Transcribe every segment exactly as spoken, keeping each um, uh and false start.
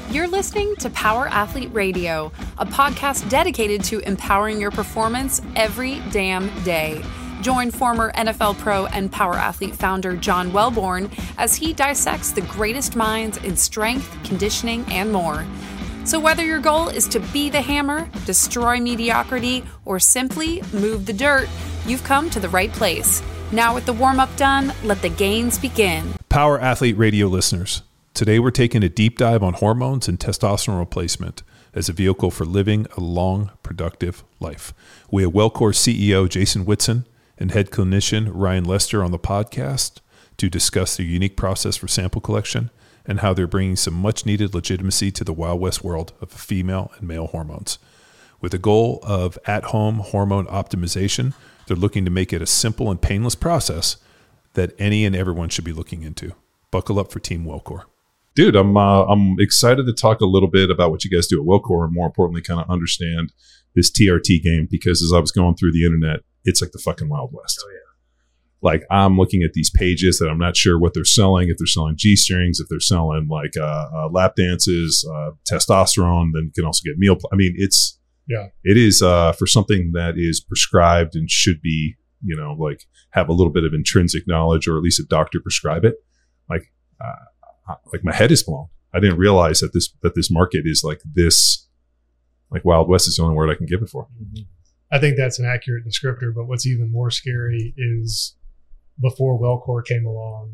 You're listening to Power Athlete Radio, a podcast dedicated to empowering your performance every damn day. Join former N F L pro and Power Athlete founder John Welborn as he dissects the greatest minds in strength, conditioning, and more. So whether your goal is to be the hammer, destroy mediocrity, or simply move the dirt, you've come to the right place. Now with the warm-up done, let the gains begin. Power Athlete Radio listeners, today we're taking a deep dive on hormones and testosterone replacement as a vehicle for living a long, productive life. We have WellCore C E O Jason Whitson and head clinician Ryan Lester on the podcast to discuss their unique process for sample collection and how they're bringing some much-needed legitimacy to the Wild West world of female and male hormones. With the goal of at-home hormone optimization, they're looking to make it a simple and painless process that any and everyone should be looking into. Buckle up for Team WellCore. Dude, I'm uh, I'm excited to talk a little bit about what you guys do at WellCore and more importantly, kind of understand this T R T game, because as I was going through the internet, it's like the fucking Wild West. Oh, yeah. Like I'm looking at these pages that I'm not sure what they're selling, if they're selling G-strings, if they're selling like uh, uh, lap dances, uh, testosterone, then you can also get meal. Pl- I mean, it's, yeah, it is uh, for something that is prescribed and should be, you know, like have a little bit of intrinsic knowledge, or at least a doctor prescribe it. Like, uh, like my head is blown. I didn't realize that this, that this market is like this, like Wild West is the only word I can give it for. Mm-hmm. I think that's an accurate descriptor, but what's even more scary is before WellCore came along,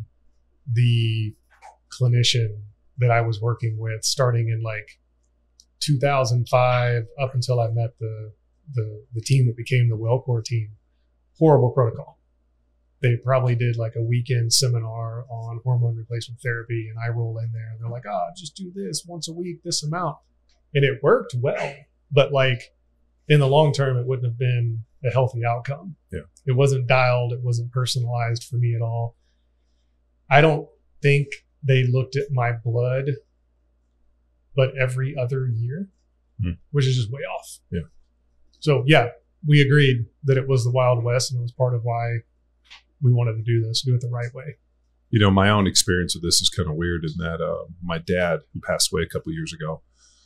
the clinician that I was working with starting in like two thousand five up until I met the, the, the team that became the WellCore team, horrible protocol. They probably did like a weekend seminar on hormone replacement therapy, and I roll in there and they're like, oh, just do this once a week, this amount. And it worked well, but like in the long term, it wouldn't have been a healthy outcome. Yeah. It wasn't dialed. It wasn't personalized for me at all. I don't think they looked at my blood, but every other year, mm. which is just way off. Yeah. So yeah, we agreed that it was the Wild West, and it was part of why we wanted to do this, do it the right way. You know, my own experience with this is kind of weird in that uh, my dad, who passed away a couple of years ago,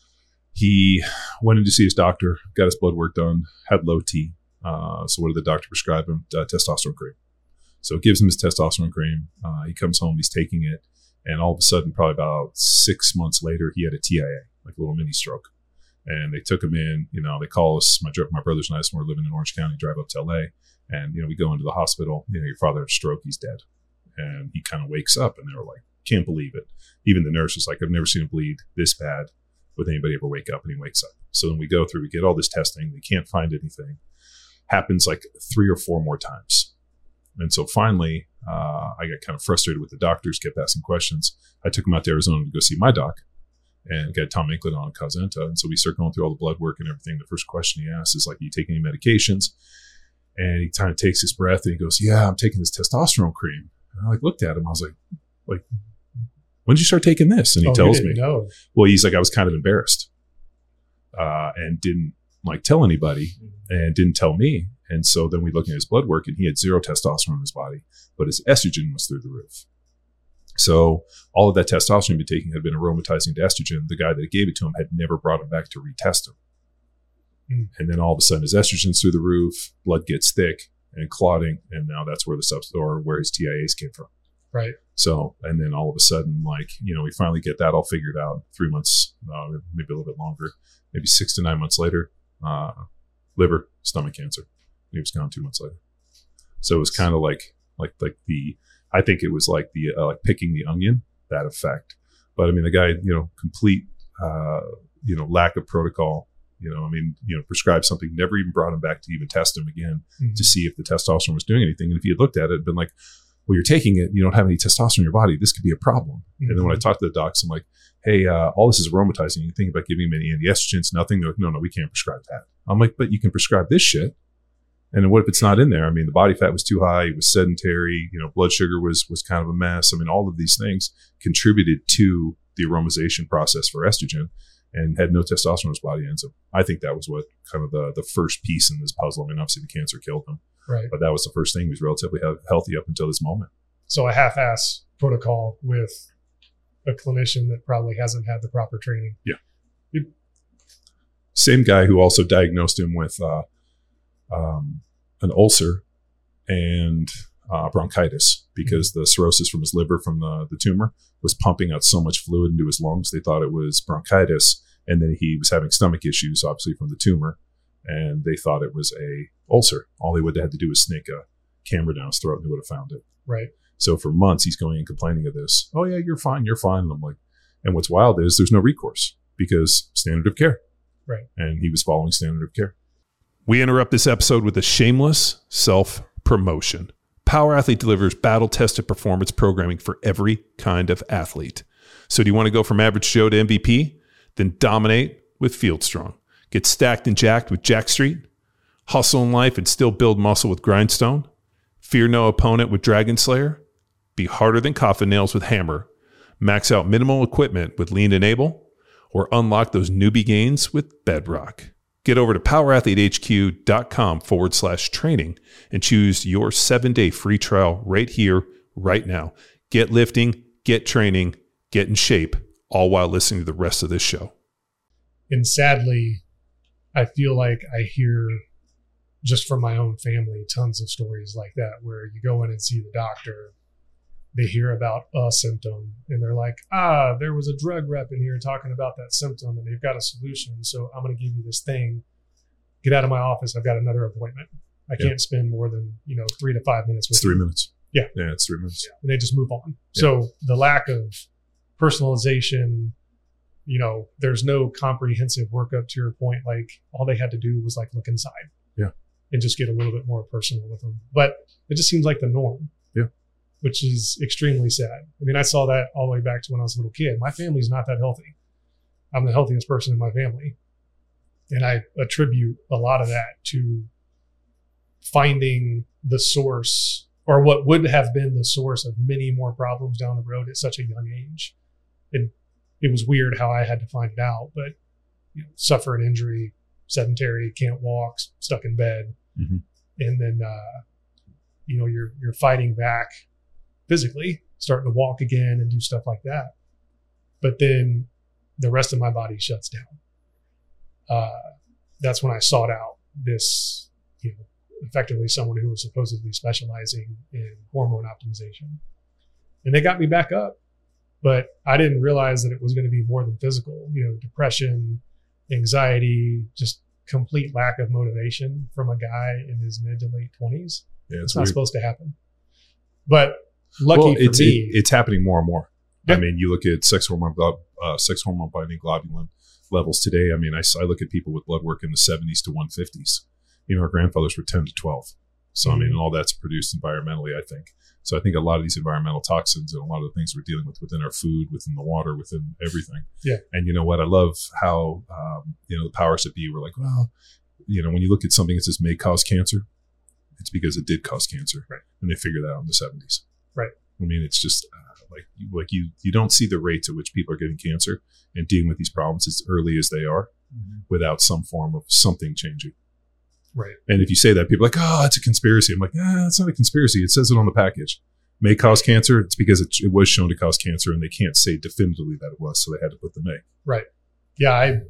he went in to see his doctor, got his blood work done, had low T. Uh, so what did the doctor prescribe him? Uh, testosterone cream. So it gives him his testosterone cream. Uh, he comes home, he's taking it. And all of a sudden, probably about six months later, he had a T I A, like a little mini stroke. And they took him in, you know, they call us, my, my brothers and I, we're living in Orange County, drive up to L A. And, you know, we go into the hospital, you know, your father had a stroke, he's dead. And he kind of wakes up and they were like, can't believe it. Even the nurse was like, I've never seen him bleed this bad with anybody ever wake up, and he wakes up. So then we go through, we get all this testing, we can't find anything. Happens like three or four more times. And so finally, uh, I got kind of frustrated with the doctors, kept asking questions. I took him out to Arizona to go see my doc and got Tom Inclin on Cosenta. And so we start going through all the blood work and everything. The first question he asks is like, you take any medications? And he kind of takes his breath and he goes, yeah, I'm taking this testosterone cream. And I like looked at him. I was like, like, when did you start taking this? And he oh, tells me, know. well, he's like, I was kind of embarrassed uh, and didn't like tell anybody and didn't tell me. And so then we looked at his blood work and he had zero testosterone in his body, but his estrogen was through the roof. So all of that testosterone he'd been taking had been aromatizing to estrogen. The guy that gave it to him had never brought him back to retest him. Mm. And then all of a sudden his estrogen's through the roof, blood gets thick and clotting. And now that's where the substance or where his T I As came from. Right. So, and then all of a sudden, like, you know, we finally get that all figured out three months, uh, maybe a little bit longer, maybe six to nine months later, uh, liver, stomach cancer. He was gone two months later. So it was kind of like, like, like the, I think it was like the, uh, like picking the onion, that effect. But I mean, the guy, you know, complete, uh, you know, lack of protocol, you know, I mean, you know, prescribed something, never even brought him back to even test him again mm-hmm. to see if the testosterone was doing anything. And if he had looked at it and been like, well, you're taking it, you don't have any testosterone in your body, this could be a problem. Mm-hmm. And then when I talked to the docs, I'm like, hey, uh, all this is aromatizing. You think about giving him any anti-estrogens, nothing? They're like, no, no, we can't prescribe that. I'm like, but you can prescribe this shit. And then what if it's not in there? I mean, the body fat was too high. He was sedentary. You know, blood sugar was was kind of a mess. I mean, all of these things contributed to the aromatization process for estrogen and had no testosterone in his body. And so I think that was what kind of the, the first piece in this puzzle. I mean, obviously the cancer killed him. Right. But that was the first thing. He was relatively he- healthy up until this moment. So a half-ass protocol with a clinician that probably hasn't had the proper training. Yeah. It, same guy who also diagnosed him with uh, um, an ulcer and uh, bronchitis because the cirrhosis from his liver from the, the tumor was pumping out so much fluid into his lungs. They thought it was bronchitis. And then he was having stomach issues, obviously, from the tumor. And they thought it was a ulcer. All they would have had to do was snake a camera down his throat and they would have found it. Right. So for months, he's going and complaining of this. Oh, yeah, you're fine. You're fine. And I'm like, and what's wild is there's no recourse because standard of care. Right. And he was following standard of care. We interrupt this episode with a shameless self-promotion. Power Athlete delivers battle-tested performance programming for every kind of athlete. So do you want to go from average Joe to M V P? Then dominate with FieldStrong. Get stacked and jacked with Jack Street. Hustle in life and still build muscle with Grindstone. Fear no opponent with Dragon Slayer. Be harder than coffin nails with Hammer. Max out minimal equipment with Lean Enable. Or unlock those newbie gains with Bedrock. Get over to powerathletehq.com forward slash training and choose your seven-day free trial right here, right now. Get lifting, get training, get in shape, all while listening to the rest of this show. And sadly, I feel like I hear just from my own family tons of stories like that where you go in and see the doctor, they hear about a symptom and they're like, ah, there was a drug rep in here talking about that symptom and they've got a solution. So I'm going to give you this thing. Get out of my office. I've got another appointment. I Yeah. can't spend more than, you know, three to five minutes with It's three you. minutes. Yeah. Yeah, it's three minutes. And they just move on. Yeah. So the lack of personalization, you know, there's no comprehensive workup to your point. Like all they had to do was like look inside. Yeah. And just get a little bit more personal with them. But it just seems like the norm. Yeah. Which is extremely sad. I mean, I saw that all the way back to when I was a little kid. My family's not that healthy. I'm the healthiest person in my family. And I attribute a lot of that to finding the source or what would have been the source of many more problems down the road at such a young age. And it was weird how I had to find it out, but you know, suffer an injury, sedentary, can't walk, stuck in bed. Mm-hmm. And then, uh, you know, you're, you're fighting back physically, starting to walk again and do stuff like that. But then the rest of my body shuts down. Uh, that's when I sought out this, you know, effectively someone who was supposedly specializing in hormone optimization. And they got me back up, but I didn't realize that it was going to be more than physical, you know, depression, anxiety, just complete lack of motivation from a guy in his mid to late twenties. Yeah, It's it's not weird. supposed to happen. But lucky well, for it's, me, it, it's happening more and more. Yeah. I mean, you look at sex hormone, glo- uh, sex hormone binding globulin levels today. I mean, I, s- I look at people with blood work in the seventies to one fifties. You know, our grandfathers were ten to twelve. So, I mean, Mhm. and all that's produced environmentally, I think. So I think a lot of these environmental toxins and a lot of the things we're dealing with within our food, within the water, within everything. Yeah. And you know what? I love how, um, you know, the powers that be were like, well, you know, when you look at something that says may cause cancer, it's because it did cause cancer. Right. And they figured that out in the seventies. Right. I mean, it's just uh, like, like you, you don't see the rates at which people are getting cancer and dealing with these problems as early as they are Mhm. without some form of something changing. right. And if you say that, people are like, oh, it's a conspiracy. I'm like, ah, it's not a conspiracy. It says it on the package. May cause cancer. It's because it, it was shown to cause cancer, and they can't say definitively that it was, so they had to put the may. Right. Yeah, I,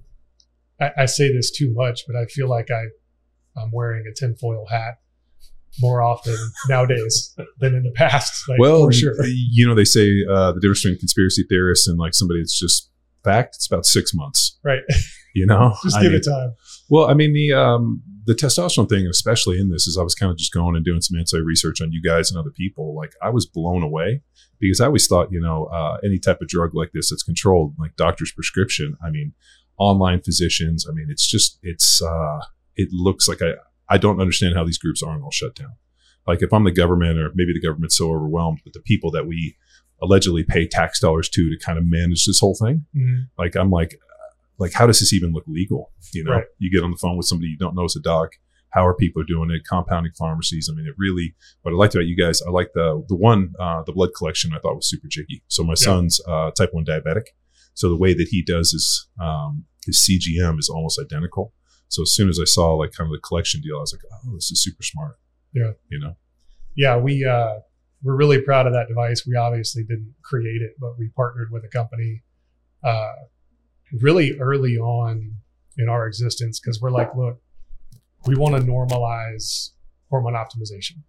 I I say this too much, but I feel like I I'm wearing a tinfoil hat more often nowadays than in the past. Like, Well, for sure. you know, they say uh, the difference between conspiracy theorists and like somebody that's just fact, it's about six months. Right. You know, Just I give mean, it time. Well, I mean, the um, the testosterone thing, especially in this, is I was kind of just going and doing some inside research on you guys and other people. Like, I was blown away because I always thought, you know, uh, any type of drug like this that's controlled, like doctor's prescription, I mean, online physicians, I mean, it's just, it's, uh, it looks like I, I don't understand how these groups aren't all shut down. Like, if I'm the government, or maybe the government's so overwhelmed with the people that we allegedly pay tax dollars to to kind of manage this whole thing, Mhm. like, I'm like, like, how does this even look legal? You know, Right. you get on the phone with somebody you don't know as a doc. How are people doing it? Compounding pharmacies. I mean, it really, what I liked about you guys, I like the, the one, uh, the blood collection I thought was super jiggy. So my Yeah. son's, uh, type one diabetic. So the way that he does his, um, his C G M is almost identical. So as soon as I saw like kind of the collection deal, I was like, oh, this is super smart. Yeah. You know? Yeah, we uh, we're really proud of that device. We obviously didn't create it, but we partnered with a company uh, really early on in our existence because we're like, look, we want to normalize hormone optimization.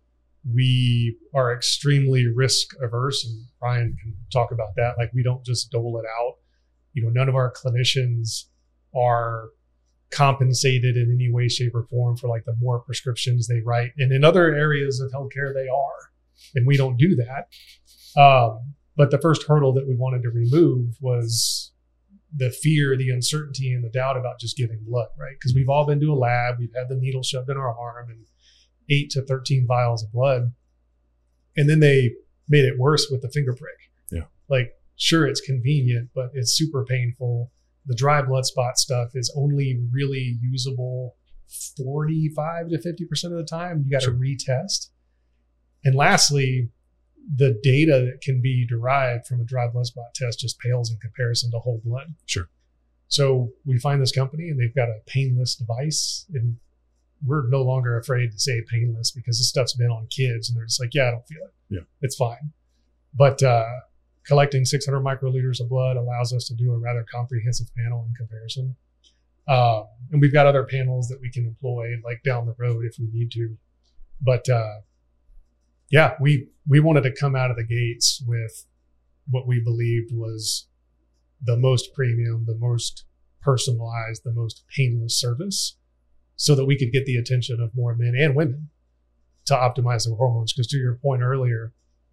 We are extremely risk averse, and Brian can talk about that. Like, we don't just dole it out. You know, none of our clinicians are compensated in any way, shape, or form for like the more prescriptions they write. And in other areas of healthcare, they are, and we don't do that. Um, but the first hurdle that we wanted to remove was the fear, the uncertainty, and the doubt about just giving blood, right? Because we've all been to a lab, we've had the needle shoved in our arm and eight to thirteen vials of blood. And then they made it worse with the finger prick. Yeah. Like, sure, it's convenient, but it's super painful. The dry blood spot stuff is only really usable forty-five to fifty percent of the time. You got to Sure. retest. And lastly, the data that can be derived from a dry blood spot test just pales in comparison to whole blood. Sure. So we find this company and they've got a painless device, and we're no longer afraid to say painless because this stuff's been on kids and they're just like, yeah, I don't feel it. Yeah. It's fine. But uh, collecting six hundred microliters of blood allows us to do a rather comprehensive panel in comparison. Um, and we've got other panels that we can employ like down the road if we need to. But uh, yeah, we, we wanted to come out of the gates with what we believed was the most premium, the most personalized, the most painless service so that we could get the attention of more men and women to optimize their hormones. Because to your point earlier,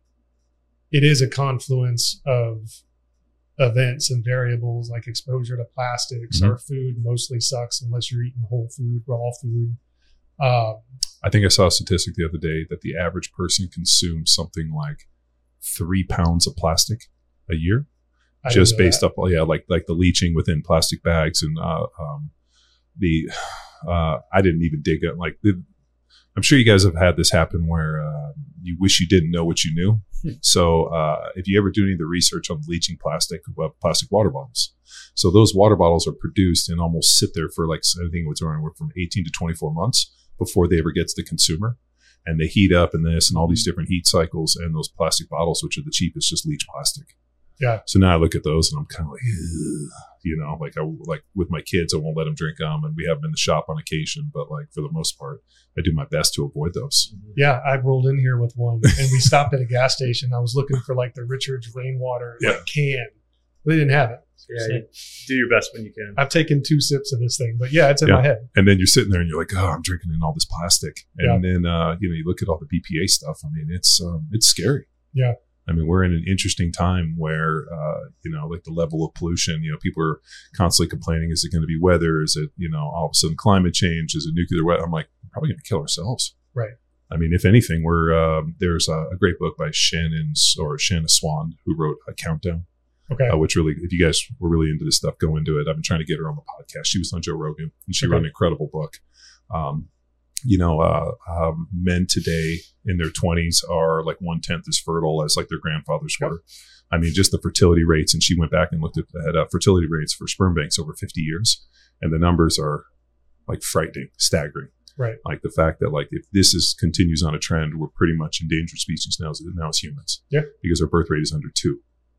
it is a confluence of events and variables like exposure to plastics. Mm-hmm. Our food mostly sucks unless you're eating whole food, raw food. Um, I think I saw a statistic the other day that the average person consumes something like three pounds of plastic a year, I didn't just know based that. up, yeah, like like the leaching within plastic bags and uh, um, the. Uh, I didn't even dig it. Like, the, I'm sure you guys have had this happen where uh, you wish you didn't know what you knew. So uh, if you ever do any of the research on leaching plastic, uh, plastic water bottles. So those water bottles are produced and almost sit there for like, I think it's around from eighteen to twenty-four months before they ever get to the consumer. And they heat up and this and all these different heat cycles, and those plastic bottles, which are the cheapest, just leach plastic. Yeah. So now I look at those and I'm kind of like, ugh. You know, like I like with my kids, I won't let them drink them, and we have them in the shop on occasion. But like for the most part, I do my best to avoid those. Yeah, I rolled in here with one, and we stopped at a gas station. I was looking for like the Richards rainwater Yeah. like, can. They didn't have it. Yeah, So you do your best when you can. I've taken two sips of this thing, but yeah, it's in Yeah. my head. And then you're sitting there and you're like, oh, I'm drinking in all this plastic. And then uh, you know, you look at all the B P A stuff. I mean, it's um, it's scary. Yeah. I mean, we're in an interesting time where, uh, you know, like the level of pollution, you know, people are constantly complaining, is it going to be weather? Is it, you know, all of a sudden climate change? Is it nuclear weather? I'm like, we're probably going to kill ourselves. Right. I mean, if anything, we're, um, there's a, a great book by Shannon or Shanna Swan, who wrote A Countdown, Okay. uh, which really, if you guys were really into this stuff, go into it. I've been trying to get her on the podcast. She was on Joe Rogan, and she Okay. wrote an incredible book. Um, you know, uh, um, men today in their twenties are like one tenth as fertile as like their grandfathers were. I mean, just the fertility rates. And she went back and looked at, at uh, fertility rates for sperm banks over fifty years. And the numbers are like frightening, staggering. Right. Like the fact that like if this is continues on a trend, we're pretty much endangered species now as, now as humans. Yeah. Because our birth rate is under two.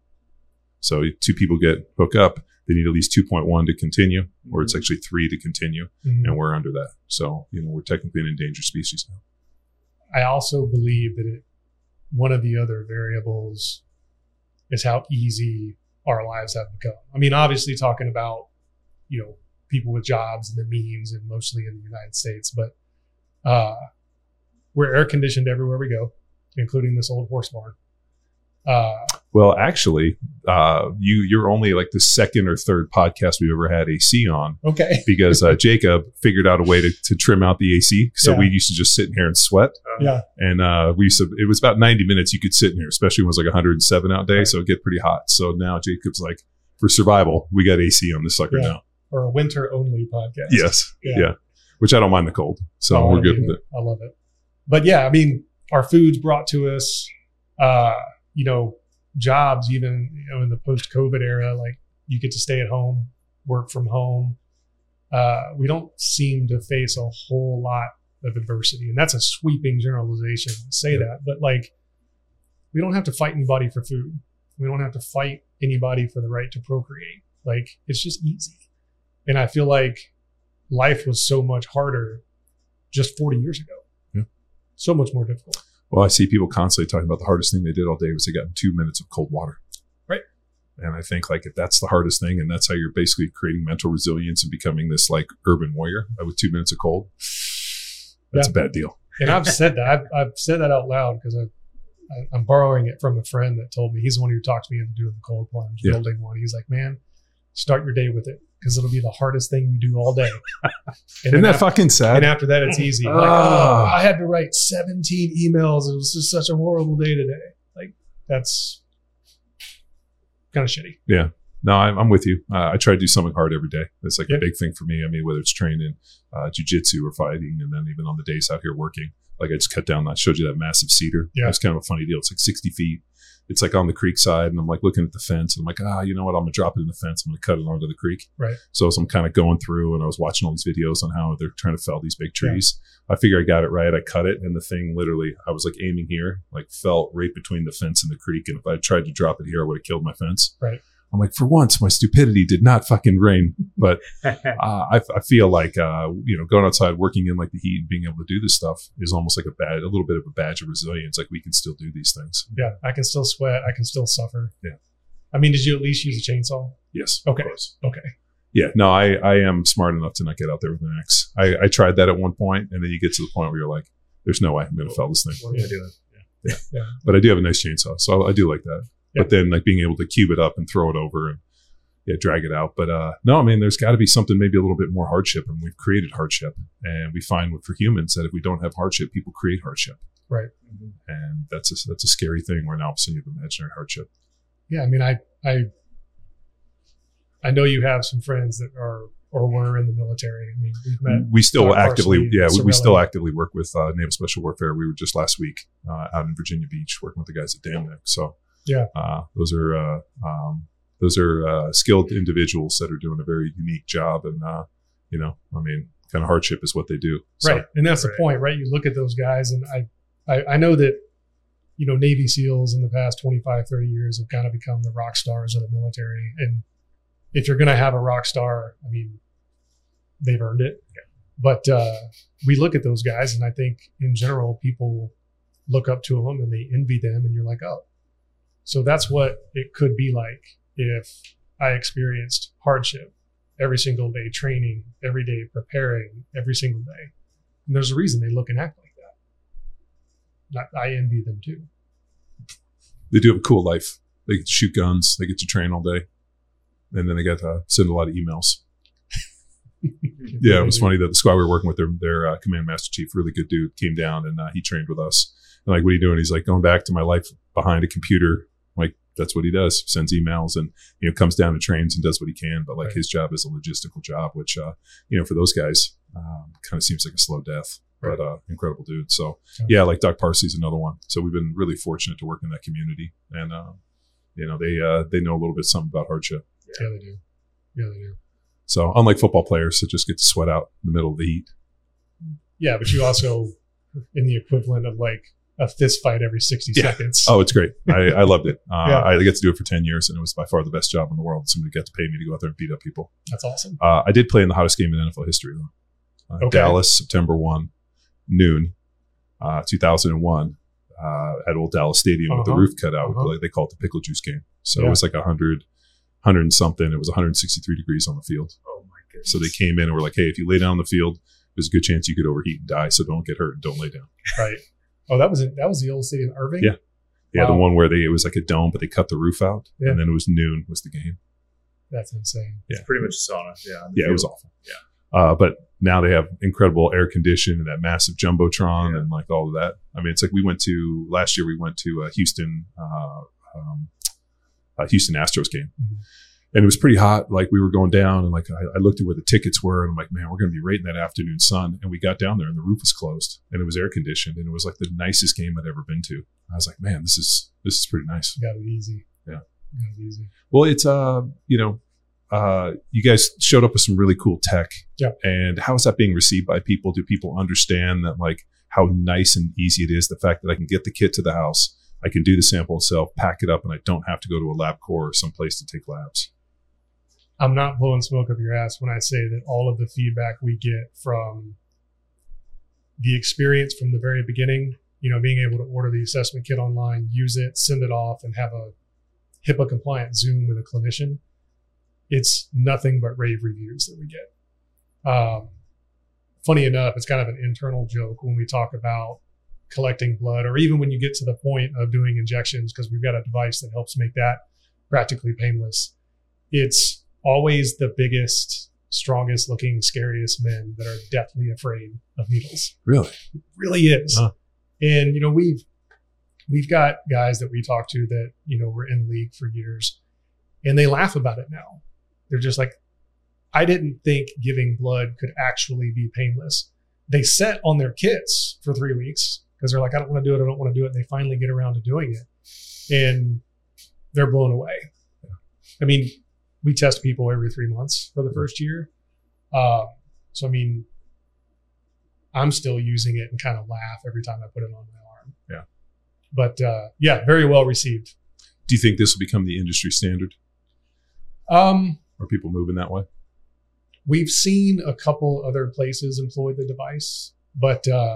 So two people get hook up, they need at least two point one to continue, or it's actually three to continue. Mhm. And we're under that. So, you know, we're technically an endangered species now. I also believe that it, one of the other variables is how easy our lives have become. I mean, obviously talking about, you know, people with jobs and the means, and mostly in the United States, but uh, we're air conditioned everywhere we go, including this old horse barn. Uh, Well, actually, uh, you, you're only like the second or third podcast we've ever had A C on, okay. because uh, Jacob figured out a way to, to trim out the A C. So Yeah. we used to just sit in here and sweat. Yeah. And uh, we used to, it was about ninety minutes you could sit in here, especially when it was like one hundred seven out day. Right. So it'd get pretty hot. So now Jacob's like, for survival, we got A C on this sucker Yeah. now. Or a winter only podcast. Yes. Yeah. Yeah. Which I don't mind the cold. So Oh, I we're don't good either. with it. I love it. But yeah, I mean, our food's brought to us, uh, you know, jobs, even, you know, in the post-COVID era, like you get to stay at home, work from home. Uh, we don't seem to face a whole lot of adversity. And that's a sweeping generalization to say Yeah. that. But like we don't have to fight anybody for food. We don't have to fight anybody for the right to procreate. Like, it's just easy. And I feel like life was so much harder just forty years ago. Yeah. So much more difficult. Well, I see people constantly talking about the hardest thing they did all day was they got in two minutes of cold water. Right. And I think like if that's the hardest thing, and that's how you're basically creating mental resilience and becoming this like urban warrior with two minutes of cold, that's Yeah. a bad deal. And I've said that. I've, I've said that out loud because I, I, I'm borrowing it from a friend that told me, he's the one who talked me into doing the cold plunge, Yeah. building one. He's like, man, start your day with it because it'll be the hardest thing you do all day. And Isn't then that after, fucking sad? And after that, it's easy. Like, Ah. oh, I had to write seventeen emails. It was just such a horrible day today. Like, that's kind of shitty. Yeah. No, I'm, I'm with you. Uh, I try to do something hard every day. It's like Yeah. a big thing for me. I mean, whether it's training, uh, jujitsu or fighting, and then even on the days out here working, like I just cut down, I showed you that massive cedar. Yeah. It's kind of a funny deal. It's like sixty feet. It's like on the creek side, and I'm like looking at the fence, and I'm like, ah, you know what? I'm gonna drop it in the fence. I'm gonna cut it onto the creek. Right. So as I'm kind of going through, and I was watching all these videos on how they're trying to fell these big trees. I figure I got it right. I cut it, and the thing literally, I was like aiming here, like fell right between the fence and the creek. And if I tried to drop it here, I would have killed my fence. Right. I'm like, for once, my stupidity did not fucking reign. But uh, I, I feel like, uh, you know, going outside, working in like the heat and being able to do this stuff is almost like a bad, a little bit of a badge of resilience. Like we can still do these things. Yeah. I can still sweat. I can still suffer. Yeah. I mean, did you at least use a chainsaw? Yes. Okay. Of course. Okay. Yeah. No, I, I am smart enough to not get out there with an axe. I, I tried that at one point, and then you get to the point where you're like, there's no way I'm going to fell this thing. What am I doing? Yeah. Yeah. But I do have a nice chainsaw, so I do like that. Yeah. But then like being able to cube it up and throw it over and yeah, drag it out. But uh, no, I mean, there's got to be something maybe a little bit more hardship, and we've created hardship, and we find for humans that if we don't have hardship, people create hardship, Right. and that's a, that's a scary thing. Where now all of a sudden you have imaginary hardship. Yeah. I mean, I, I, I know you have some friends that are or were in the military. I mean, we've met. We still Doc actively, Parsley, yeah, we, we still Sorelli. actively work with uh, Naval Special Warfare. We were just last week uh, out in Virginia Beach working with the guys at Damnick. So Yeah. uh, those are uh, um, those are uh, skilled individuals that are doing a very unique job, and uh, you know, I mean, kind of hardship is what they do. So, Right. And that's Right. the point, right? You look at those guys, and I, I, I know that, you know, Navy SEALs in the past twenty-five, thirty years have kind of become the rock stars of the military. And if you're going to have a rock star, I mean, they've earned it. Yeah. But uh, we look at those guys, and I think in general, people look up to them and they envy them, and you're like, oh, so that's what it could be like if I experienced hardship every single day, training every day, preparing every single day. And there's a reason they look and act like that. Not, I envy them too. they do have a cool life. They get to shoot guns. They get to train all day, and then they get to send a lot of emails. Yeah, it was funny that the squad we were working with, their their uh, command master chief, really good dude, came down and uh, he trained with us. And like, what are you doing? He's like, going back to my life behind a computer. Like, that's what he does. Sends emails and, you know, comes down and trains and does what he can. But like Right. his job is a logistical job, which, uh, you know, for those guys, um, kind of seems like a slow death. But uh, incredible dude. So Yeah. yeah, like Doc Parsley's another one. So we've been really fortunate to work in that community, and uh, you know, they uh, they know a little bit something about hardship. Yeah, they do. Yeah, they do. So unlike football players that just get to sweat out in the middle of the heat. Yeah, but you also in the equivalent of like a fist fight every sixty Yeah. seconds. Oh, it's great. I, I loved it. Uh, Yeah. I got to do it for ten years, and it was by far the best job in the world. Somebody got to pay me to go out there and beat up people. That's awesome. Uh, I did play in the hottest game in N F L history, though. Uh, Okay. Dallas, September first, noon, uh, two thousand one, uh, at Old Dallas Stadium with the Uh-huh. roof cut out. Uh-huh. Like, they call it the pickle juice game. So Yeah. it was like one hundred, one hundred and something. It was one hundred sixty-three degrees on the field. Oh my goodness. So they came in and were like, hey, if you lay down on the field, there's a good chance you could overheat and die. So don't get hurt and don't lay down. Right. Oh, that was it. That was the old stadium, Irving. Yeah. Yeah, Wow. the one where they it was like a dome, but they cut the roof out. Yeah. And then it was noon was the game. That's insane. It's pretty much a sauna. Yeah. on the Yeah, it was field. awful. Yeah. Uh, but now they have incredible air condition and that massive jumbotron Yeah. and like all of that. I mean, it's like we went to last year. We went to a Houston, uh, um, a Houston Astros game, Mhm. and it was pretty hot. Like we were going down, and like I, I looked at where the tickets were, and I'm like, man, we're going to be right in that afternoon sun. And we got down there, and the roof was closed, and it was air conditioned, and it was like the nicest game I'd ever been to. I was like, man, this is this is pretty nice. Got it easy. Yeah. Got it easy. Well, it's uh, you know, uh, you guys showed up with some really cool tech. Yeah. And how is that being received by people? Do people understand that like how nice and easy it is? The fact that I can get the kit to the house, I can do the sample itself, pack it up, and I don't have to go to a LabCorp or someplace to take labs. I'm not blowing smoke up your ass when I say that all of the feedback we get from the experience from the very beginning, you know, being able to order the assessment kit online, use it, send it off, and have a HIPAA compliant Zoom with a clinician, it's nothing but rave reviews that we get. Um, funny enough, it's kind of an internal joke when we talk about collecting blood, or even when you get to the point of doing injections, because we've got a device that helps make that practically painless. It's always the biggest, strongest looking, scariest men that are deathly afraid of needles. Really? It really is. Huh. And, you know, we've, we've got guys that we talk to that, you know, were in the league for years, and they laugh about it now. They're just like, I didn't think giving blood could actually be painless. They set on their kits for three weeks because they're like, I don't want to do it. I don't want to do it. And they finally get around to doing it, and they're blown away. Yeah. I mean, we test people every three months for the first year. Uh, so, I mean, I'm still using it and kind of laugh every time I put it on my arm. Yeah. But uh, yeah, very well received. Do you think this will become the industry standard? Um, Are people moving that way? We've seen a couple other places employ the device, but uh,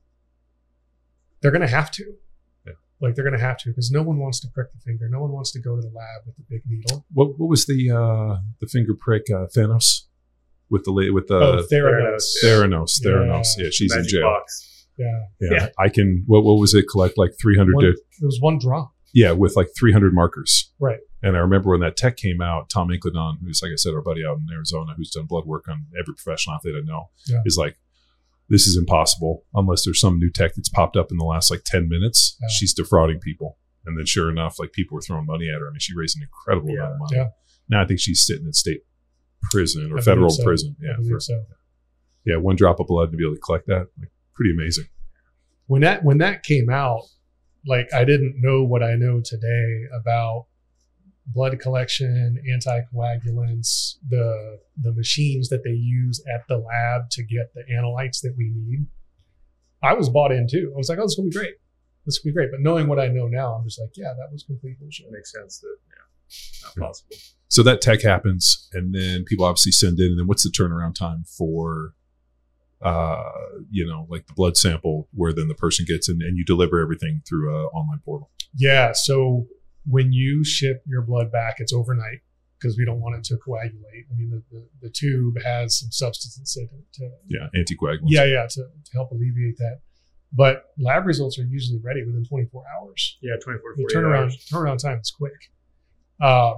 they're going to have to. Yeah. Like they're going to have to, because no one wants to prick the finger. No one wants to go to the lab with the big needle. What What was the uh, the finger prick uh, Thanos with the with the oh, Theranos? Theranos, Theranos. Theranos. Yeah, yeah, she's in jail. Box. Yeah. yeah, yeah. I can. What What was it? Collect like three hundred. One, to, it was one drop. Yeah, with like three hundred markers. Right. And I remember when that tech came out, Tom Incledon, who's, like I said, our buddy out in Arizona, who's done blood work on every professional athlete I know, yeah. is like, this is impossible unless there's some new tech that's popped up in the last like ten minutes. Yeah. She's defrauding people. And then sure enough, like people were throwing money at her. I mean, she raised an incredible yeah. amount of money. Yeah. Now I think she's sitting in state prison or I federal so. prison. I Yeah. believe For, so. Yeah. One drop of blood to be able to collect that. Like, pretty amazing. When that, when that came out, like I didn't know what I know today about blood collection, anticoagulants, the the machines that they use at the lab to get the analytes that we need. I was bought in too. I was like, oh, this is gonna be great. This will be great. But knowing what I know now, I'm just like, yeah, that was complete bullshit. It makes sense that yeah, not possible. So that tech happens, and then people obviously send in, and then what's the turnaround time for uh, you know, like the blood sample where then the person gets in and you deliver everything through an online portal? Yeah. So when you ship your blood back, it's overnight because we don't want it to coagulate. I mean, the, the, the tube has some substances in it to, yeah, anticoagulants. Yeah, yeah, to, to help alleviate that. But lab results are usually ready within twenty-four hours. Yeah, twenty-four, the turnaround hours. turnaround time is quick. Um,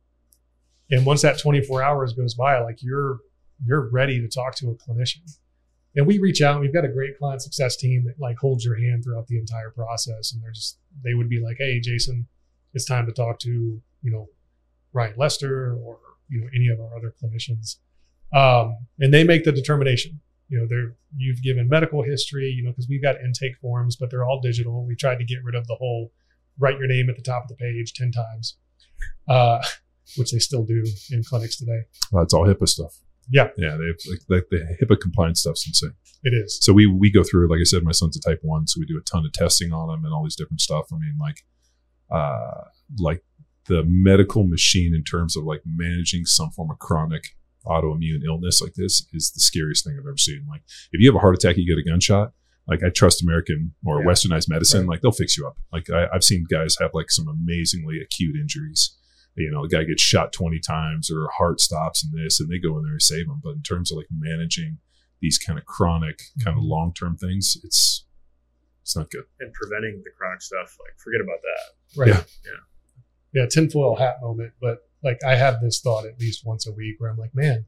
and once that twenty-four hours goes by, like you're you're ready to talk to a clinician. And we reach out. We've got a great client success team that like holds your hand throughout the entire process. And they're just they would be like, "Hey, Jason, it's time to talk to you know Ryan Lester or you know any of our other clinicians," um, and they make the determination. You know, they're you've given medical history. You know, because we've got intake forms, but they're all digital. We tried to get rid of the whole write your name at the top of the page ten times, uh, which they still do in clinics today. Well, it's all HIPAA stuff. Yeah, yeah. They like, like the HIPAA compliance stuff's insane. It is. So we we go through, like I said, my son's a type one, so we do a ton of testing on him and all these different stuff. I mean, like. Uh, like the medical machine in terms of like managing some form of chronic autoimmune illness like this is the scariest thing I've ever seen. Like if you have a heart attack, you get a gunshot. Like I trust American or yeah. Westernized medicine. Right. Like they'll fix you up. Like I, I've seen guys have like some amazingly acute injuries. You know, the guy gets shot twenty times or heart stops and this, and they go in there and save them. But in terms of like managing these kind of chronic, kind of long-term things, it's it's not good. And preventing the chronic stuff, like forget about that. Right. Yeah. Yeah. Yeah. Tinfoil hat moment. But like I have this thought at least once a week where I'm like, man,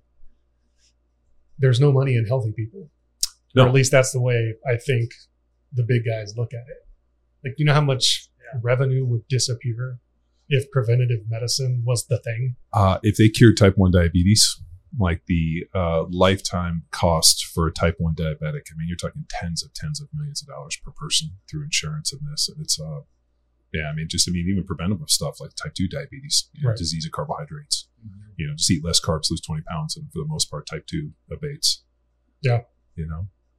there's no money in healthy people. No. Or at least that's the way I think the big guys look at it. Like, you know how much yeah. revenue would disappear if preventative medicine was the thing? Uh, if they cured type one diabetes, like the uh, lifetime cost for a type one diabetic, I mean, you're talking tens of tens of millions of dollars per person through insurance and this. And it's, uh, yeah, I mean, just, I mean, even preventative stuff like type two diabetes, you know, right. disease of carbohydrates, mm-hmm. you know, just eat less carbs, lose twenty pounds. And for the most part, type two abates. Yeah. You know,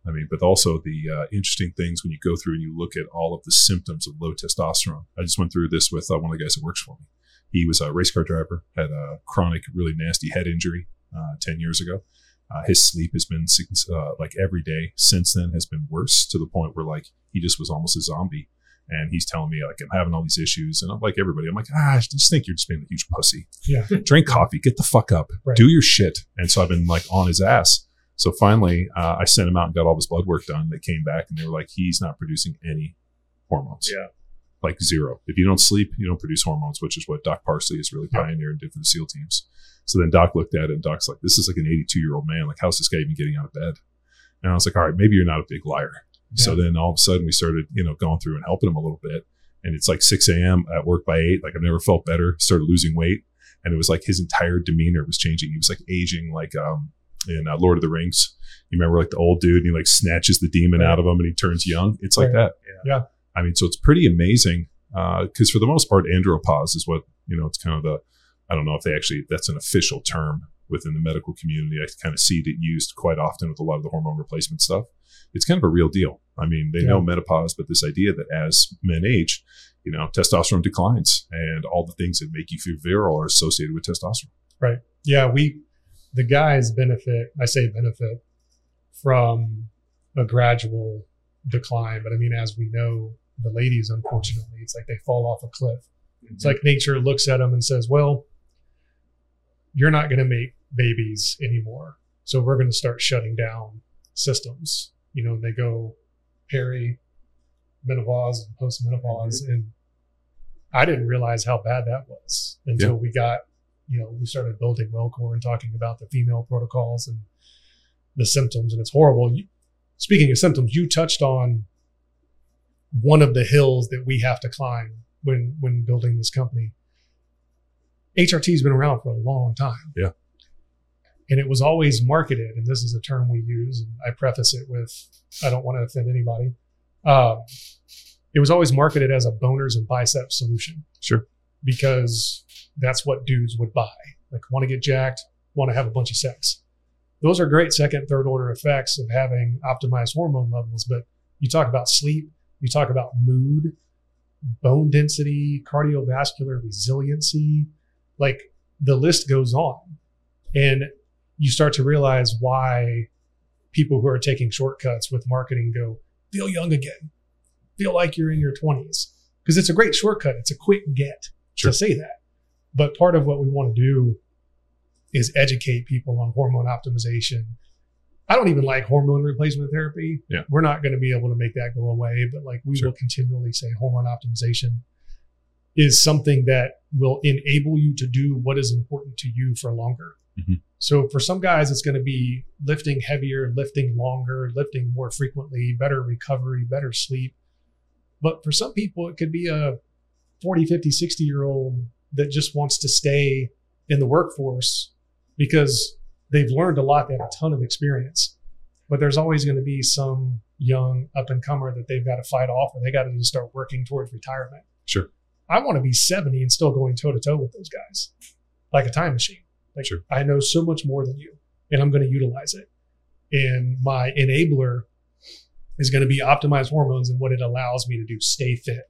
I mean, but also the uh, interesting things when you go through and you look at all of the symptoms of low testosterone. I just went through this with uh, one of the guys that works for me. He was a race car driver, had a chronic, really nasty head injury uh, ten years ago. Uh, his sleep has been uh, like every day since then has been worse, to the point where like he just was almost a zombie. And he's telling me like, I'm having all these issues. And I'm like, everybody, I'm like, ah, I just think you're just being a huge pussy. Yeah. Drink coffee, get the fuck up, Right. do your shit. And so I've been like on his ass. So finally, uh, I sent him out and got all his blood work done. They came back and they were like, he's not producing any hormones. Yeah. Like zero. If you don't sleep, you don't produce hormones, which is what Doc Parsley has really pioneered and did for the SEAL teams. So then Doc looked at it and Doc's like, this is like an eighty-two year old man. Like, how's this guy even getting out of bed? And I was like, all right, maybe you're not a big liar. Yeah. So then all of a sudden we started, you know, going through and helping him a little bit. And it's like six a.m. at work by eight. Like, I've never felt better. Started losing weight. And it was like his entire demeanor was changing. He was like aging like um, in uh, Lord of the Rings. You remember like the old dude and he like snatches the demon Right. out of him and he turns young. It's like Right. that. Yeah. Yeah. I mean, so it's pretty amazing because uh, for the most part, andropause is what, you know, it's kind of the, I don't know if they actually, that's an official term within the medical community. I kind of see it used quite often with a lot of the hormone replacement stuff. It's kind of a real deal. I mean, they Yeah. know menopause, but this idea that as men age, you know, testosterone declines and all the things that make you feel virile are associated with testosterone. Right. Yeah. We, the guys benefit, I say benefit from a gradual decline. But I mean, as we know, the ladies, unfortunately, it's like they fall off a cliff. It's like nature looks at them and says, well, you're not going to make babies anymore. So we're going to start shutting down systems. You know, they go peri, menopause, and post-menopause. Mm-hmm. And I didn't realize how bad that was until Yeah. we got, you know, we started building WellCore and talking about the female protocols and the symptoms. And it's horrible. You, speaking of symptoms, you touched on one of the hills that we have to climb when when building this company. H R T has been around for a long time. Yeah. And it was always marketed, and this is a term we use, and I preface it with, I don't want to offend anybody. Um, it was always marketed as a boners and biceps solution. Sure. Because that's what dudes would buy. Like, want to get jacked, want to have a bunch of sex. Those are great second, third order effects of having optimized hormone levels. But you talk about sleep, you talk about mood, bone density, cardiovascular resiliency, like the list goes on. And you start to realize why people who are taking shortcuts with marketing go, feel young again, feel like you're in your twenties. Because it's a great shortcut. It's a quick get Sure. to say that. But part of what we want to do is educate people on hormone optimization. I don't even like hormone replacement therapy. Yeah. We're not going to be able to make that go away, but like we Sure. will continually say hormone optimization is something that will enable you to do what is important to you for longer. Mhm. So for some guys, it's going to be lifting heavier, lifting longer, lifting more frequently, better recovery, better sleep. But for some people, it could be a forty, fifty, sixty year old that just wants to stay in the workforce because they've learned a lot. They have a ton of experience, but there's always going to be some young up and comer that they've got to fight off, or they got to just start working towards retirement. Sure. I want to be seventy and still going toe to toe with those guys, like a time machine. Like, Sure. I know so much more than you, and I'm going to utilize it. And my enabler is going to be optimized hormones and what it allows me to do, stay fit.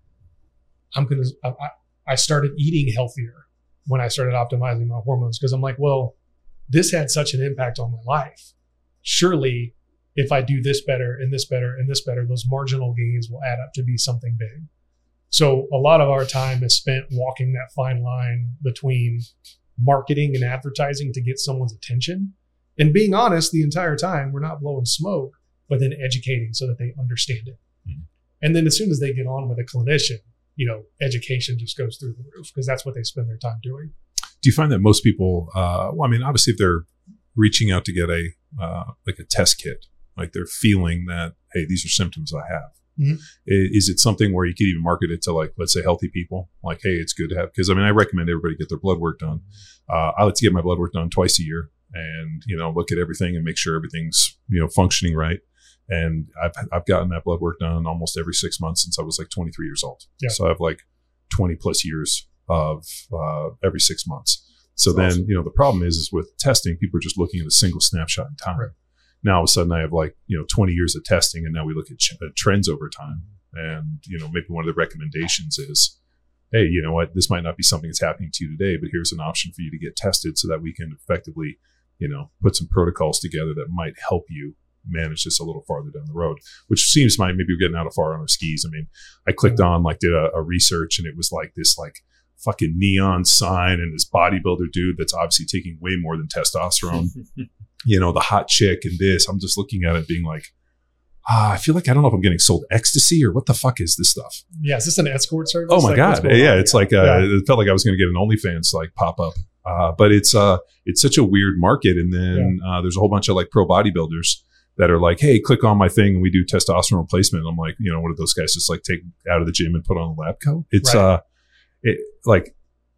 I'm going to, I, I started eating healthier when I started optimizing my hormones because I'm like, well, this had such an impact on my life. Surely if I do this better and this better and this better, those marginal gains will add up to be something big. So a lot of our time is spent walking that fine line between marketing and advertising to get someone's attention. And being honest, the entire time, we're not blowing smoke, but then educating so that they understand it. Mm-hmm. And then as soon as they get on with a clinician, you know, education just goes through the roof because that's what they spend their time doing. Do you find that most people, uh, well, I mean, obviously if they're reaching out to get a, uh, like a test kit, like they're feeling that, hey, these are symptoms I have. Mhm. Is it something where you could even market it to, like, let's say healthy people? Like, hey, it's good to have, because I mean, I recommend everybody get their blood work done. Uh, I like to get my blood work done twice a year and, you know, look at everything and make sure everything's, you know, functioning right. And I've, I've gotten that blood work done almost every six months since I was like twenty-three years old. Yeah. So I have like twenty plus years of uh, every six months. So That's then, awesome. you know, the problem is, is with testing, people are just looking at a single snapshot in time. Right. now all of a sudden I have like, you know, twenty years of testing, and now we look at ch- uh, trends over time. And, you know, maybe one of the recommendations is, hey, you know what, this might not be something that's happening to you today, but here's an option for you to get tested so that we can effectively, you know, put some protocols together that might help you manage this a little farther down the road, which seems like maybe we're getting out of far on our skis. I mean, I clicked on, like, did a, a research, and it was like this, like, fucking neon sign and this bodybuilder dude that's obviously taking way more than testosterone, you know, the hot chick and this. I'm just looking at it being like, ah, I feel like I don't know if I'm getting sold ecstasy or what the fuck is this stuff? Yeah, is this an escort service? Oh my like, God. Yeah, on? it's yeah. like, uh, yeah. it felt like I was going to get an OnlyFans like pop up. Uh, but it's uh, it's such a weird market. And then yeah. uh, there's a whole bunch of like pro bodybuilders that are like, hey, click on my thing and we do testosterone replacement. And I'm like, you know, what are those guys just like take out of the gym and put on a lab coat? It's right. uh, it like,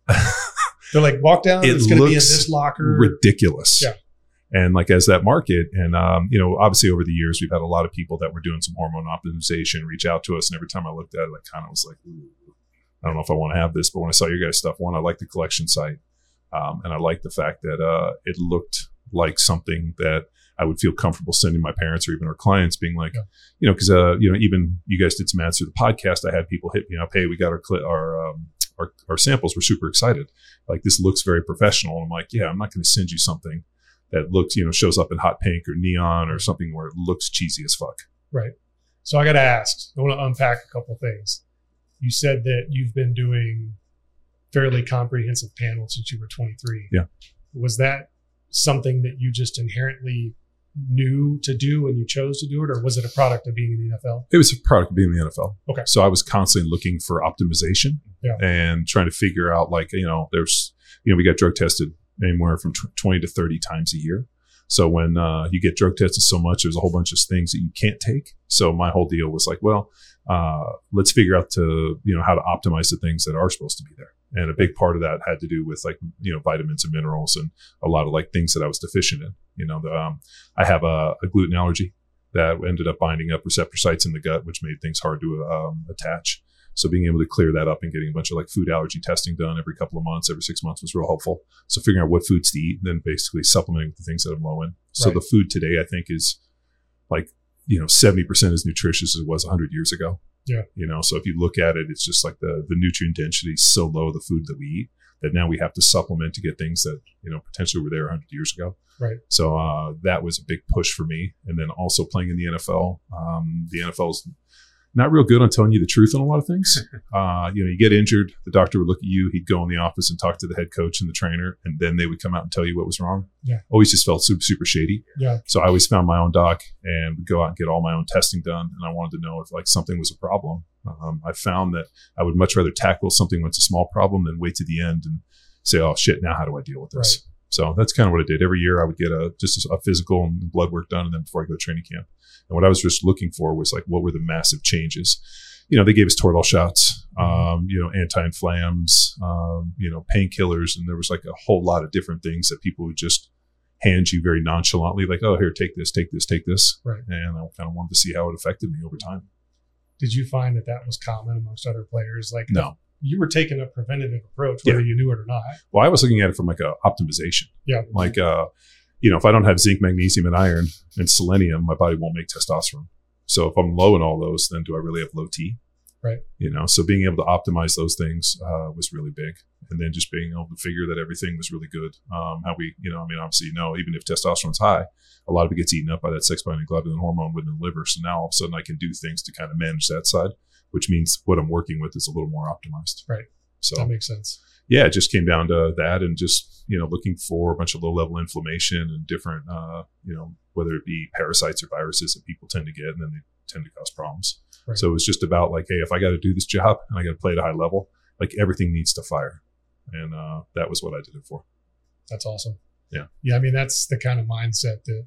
they're like, walk down, it it's going to be in looks this locker. Ridiculous. Yeah. And like as that market, and um, you know, obviously over the years, we've had a lot of people that were doing some hormone optimization reach out to us. And every time I looked at it, I kind of was like, ooh, I don't know if I want to have this. But when I saw your guys' stuff, one, I like the collection site. Um, and I like the fact that uh, it looked like something that I would feel comfortable sending my parents or even our clients, being like, yeah. you know, because uh, you know, even you guys did some ads through the podcast. I had people hit me up, hey, we got our cl- our, um, our our samples. We're super excited. Like, this looks very professional. And I'm like, yeah, I'm not going to send you something that looks, you know, shows up in hot pink or neon or something where it looks cheesy as fuck. Right. So I got to ask, I want to unpack a couple of things. You said that you've been doing fairly comprehensive panels since you were twenty-three. Yeah. Was that something that you just inherently knew to do and you chose to do it, or was it a product of being in the N F L? It was a product of being in the N F L. Okay. So I was constantly looking for optimization yeah. and trying to figure out, like, you know, there's, you know, we got drug tested anywhere from twenty to thirty times a year. So when uh, you get drug tested so much, there's a whole bunch of things that you can't take. So my whole deal was like, well, uh, let's figure out to, you know, how to optimize the things that are supposed to be there. And a big part of that had to do with, like, you know, vitamins and minerals and a lot of like things that I was deficient in. You know, the, um, I have a, a gluten allergy that ended up binding up receptor sites in the gut, which made things hard to um, attach. So being able to clear that up and getting a bunch of like food allergy testing done every couple of months, every six months was real helpful. So figuring out what foods to eat and then basically supplementing with the things that I'm low in. So right. the food today, I think, is like, you know, seventy percent as nutritious as it was one hundred years ago. Yeah. You know, so if you look at it, it's just like the, the nutrient density is so low, the food that we eat, that now we have to supplement to get things that, you know, potentially were there one hundred years ago. Right. So uh, that was a big push for me. And then also playing in the N F L. Um, the N F L's not real good on telling you the truth on a lot of things. Uh, you know, you get injured, the doctor would look at you, he'd go in the office and talk to the head coach and the trainer, and then they would come out and tell you what was wrong. Yeah. Always just felt super, super shady. Yeah. So I always found my own doc and would go out and get all my own testing done. And I wanted to know if like something was a problem. Um, I found that I would much rather tackle something when it's a small problem than wait to the end and say, oh shit, now how do I deal with this? Right. So that's kind of what I did. Every year I would get a just a physical and blood work done, and then before I go to training camp. And what I was just looking for was like, what were the massive changes? You know, they gave us Toradol shots, um, you know, anti-inflams, um, you know, painkillers, and there was like a whole lot of different things that people would just hand you very nonchalantly, like, oh, here, take this, take this, take this. Right. And I kind of wanted to see how it affected me over time. Did you find that that was common amongst other players? Like, no. You were taking a preventative approach, whether yeah. you knew it or not. Well, I was looking at it from like a optimization. Yeah. Like, uh, you know, if I don't have zinc, magnesium, and iron and selenium, my body won't make testosterone. So if I'm low in all those, then do I really have low T? Right. You know, so being able to optimize those things uh, was really big. And then just being able to figure that everything was really good. Um, how we, you know, I mean, obviously, you know, even if testosterone's high, a lot of it gets eaten up by that sex-binding globulin hormone within the liver. So now all of a sudden I can do things to kind of manage that side, which means what I'm working with is a little more optimized. Right. So that makes sense. Yeah, it just came down to that and just, you know, looking for a bunch of low-level inflammation and different, uh, you know, whether it be parasites or viruses that people tend to get, and then they tend to cause problems. Right. So it was just about like, hey, if I got to do this job and I got to play at a high level, like everything needs to fire. And uh, that was what I did it for. That's awesome. Yeah. Yeah. I mean, that's the kind of mindset that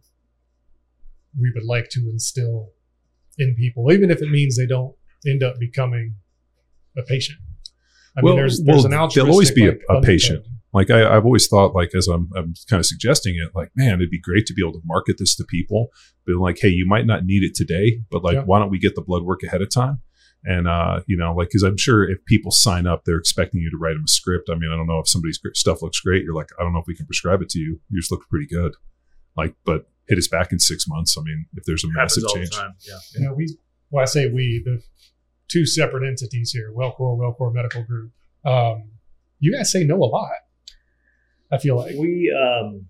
we would like to instill in people, even if it means they don't end up becoming a patient. I well, mean, there's, there's well, an altruistic, there'll always be like, a, a patient. Like I, I've always thought, like as I'm, I'm kind of suggesting it, like, man, it'd be great to be able to market this to people. But like, hey, you might not need it today, but like, yeah. why don't we get the blood work ahead of time? And uh, you know, like, because I'm sure if people sign up, they're expecting you to write them a script. I mean, I don't know if somebody's stuff looks great. You're like, I don't know if we can prescribe it to you. You just look pretty good. Like, but hit us back in six months. I mean, if there's a Happens massive all change. the time. Yeah. You know, we, well, I say we, the two separate entities here, Wellcore, Wellcore Medical Group. Um, you guys say no a lot, I feel like. We um,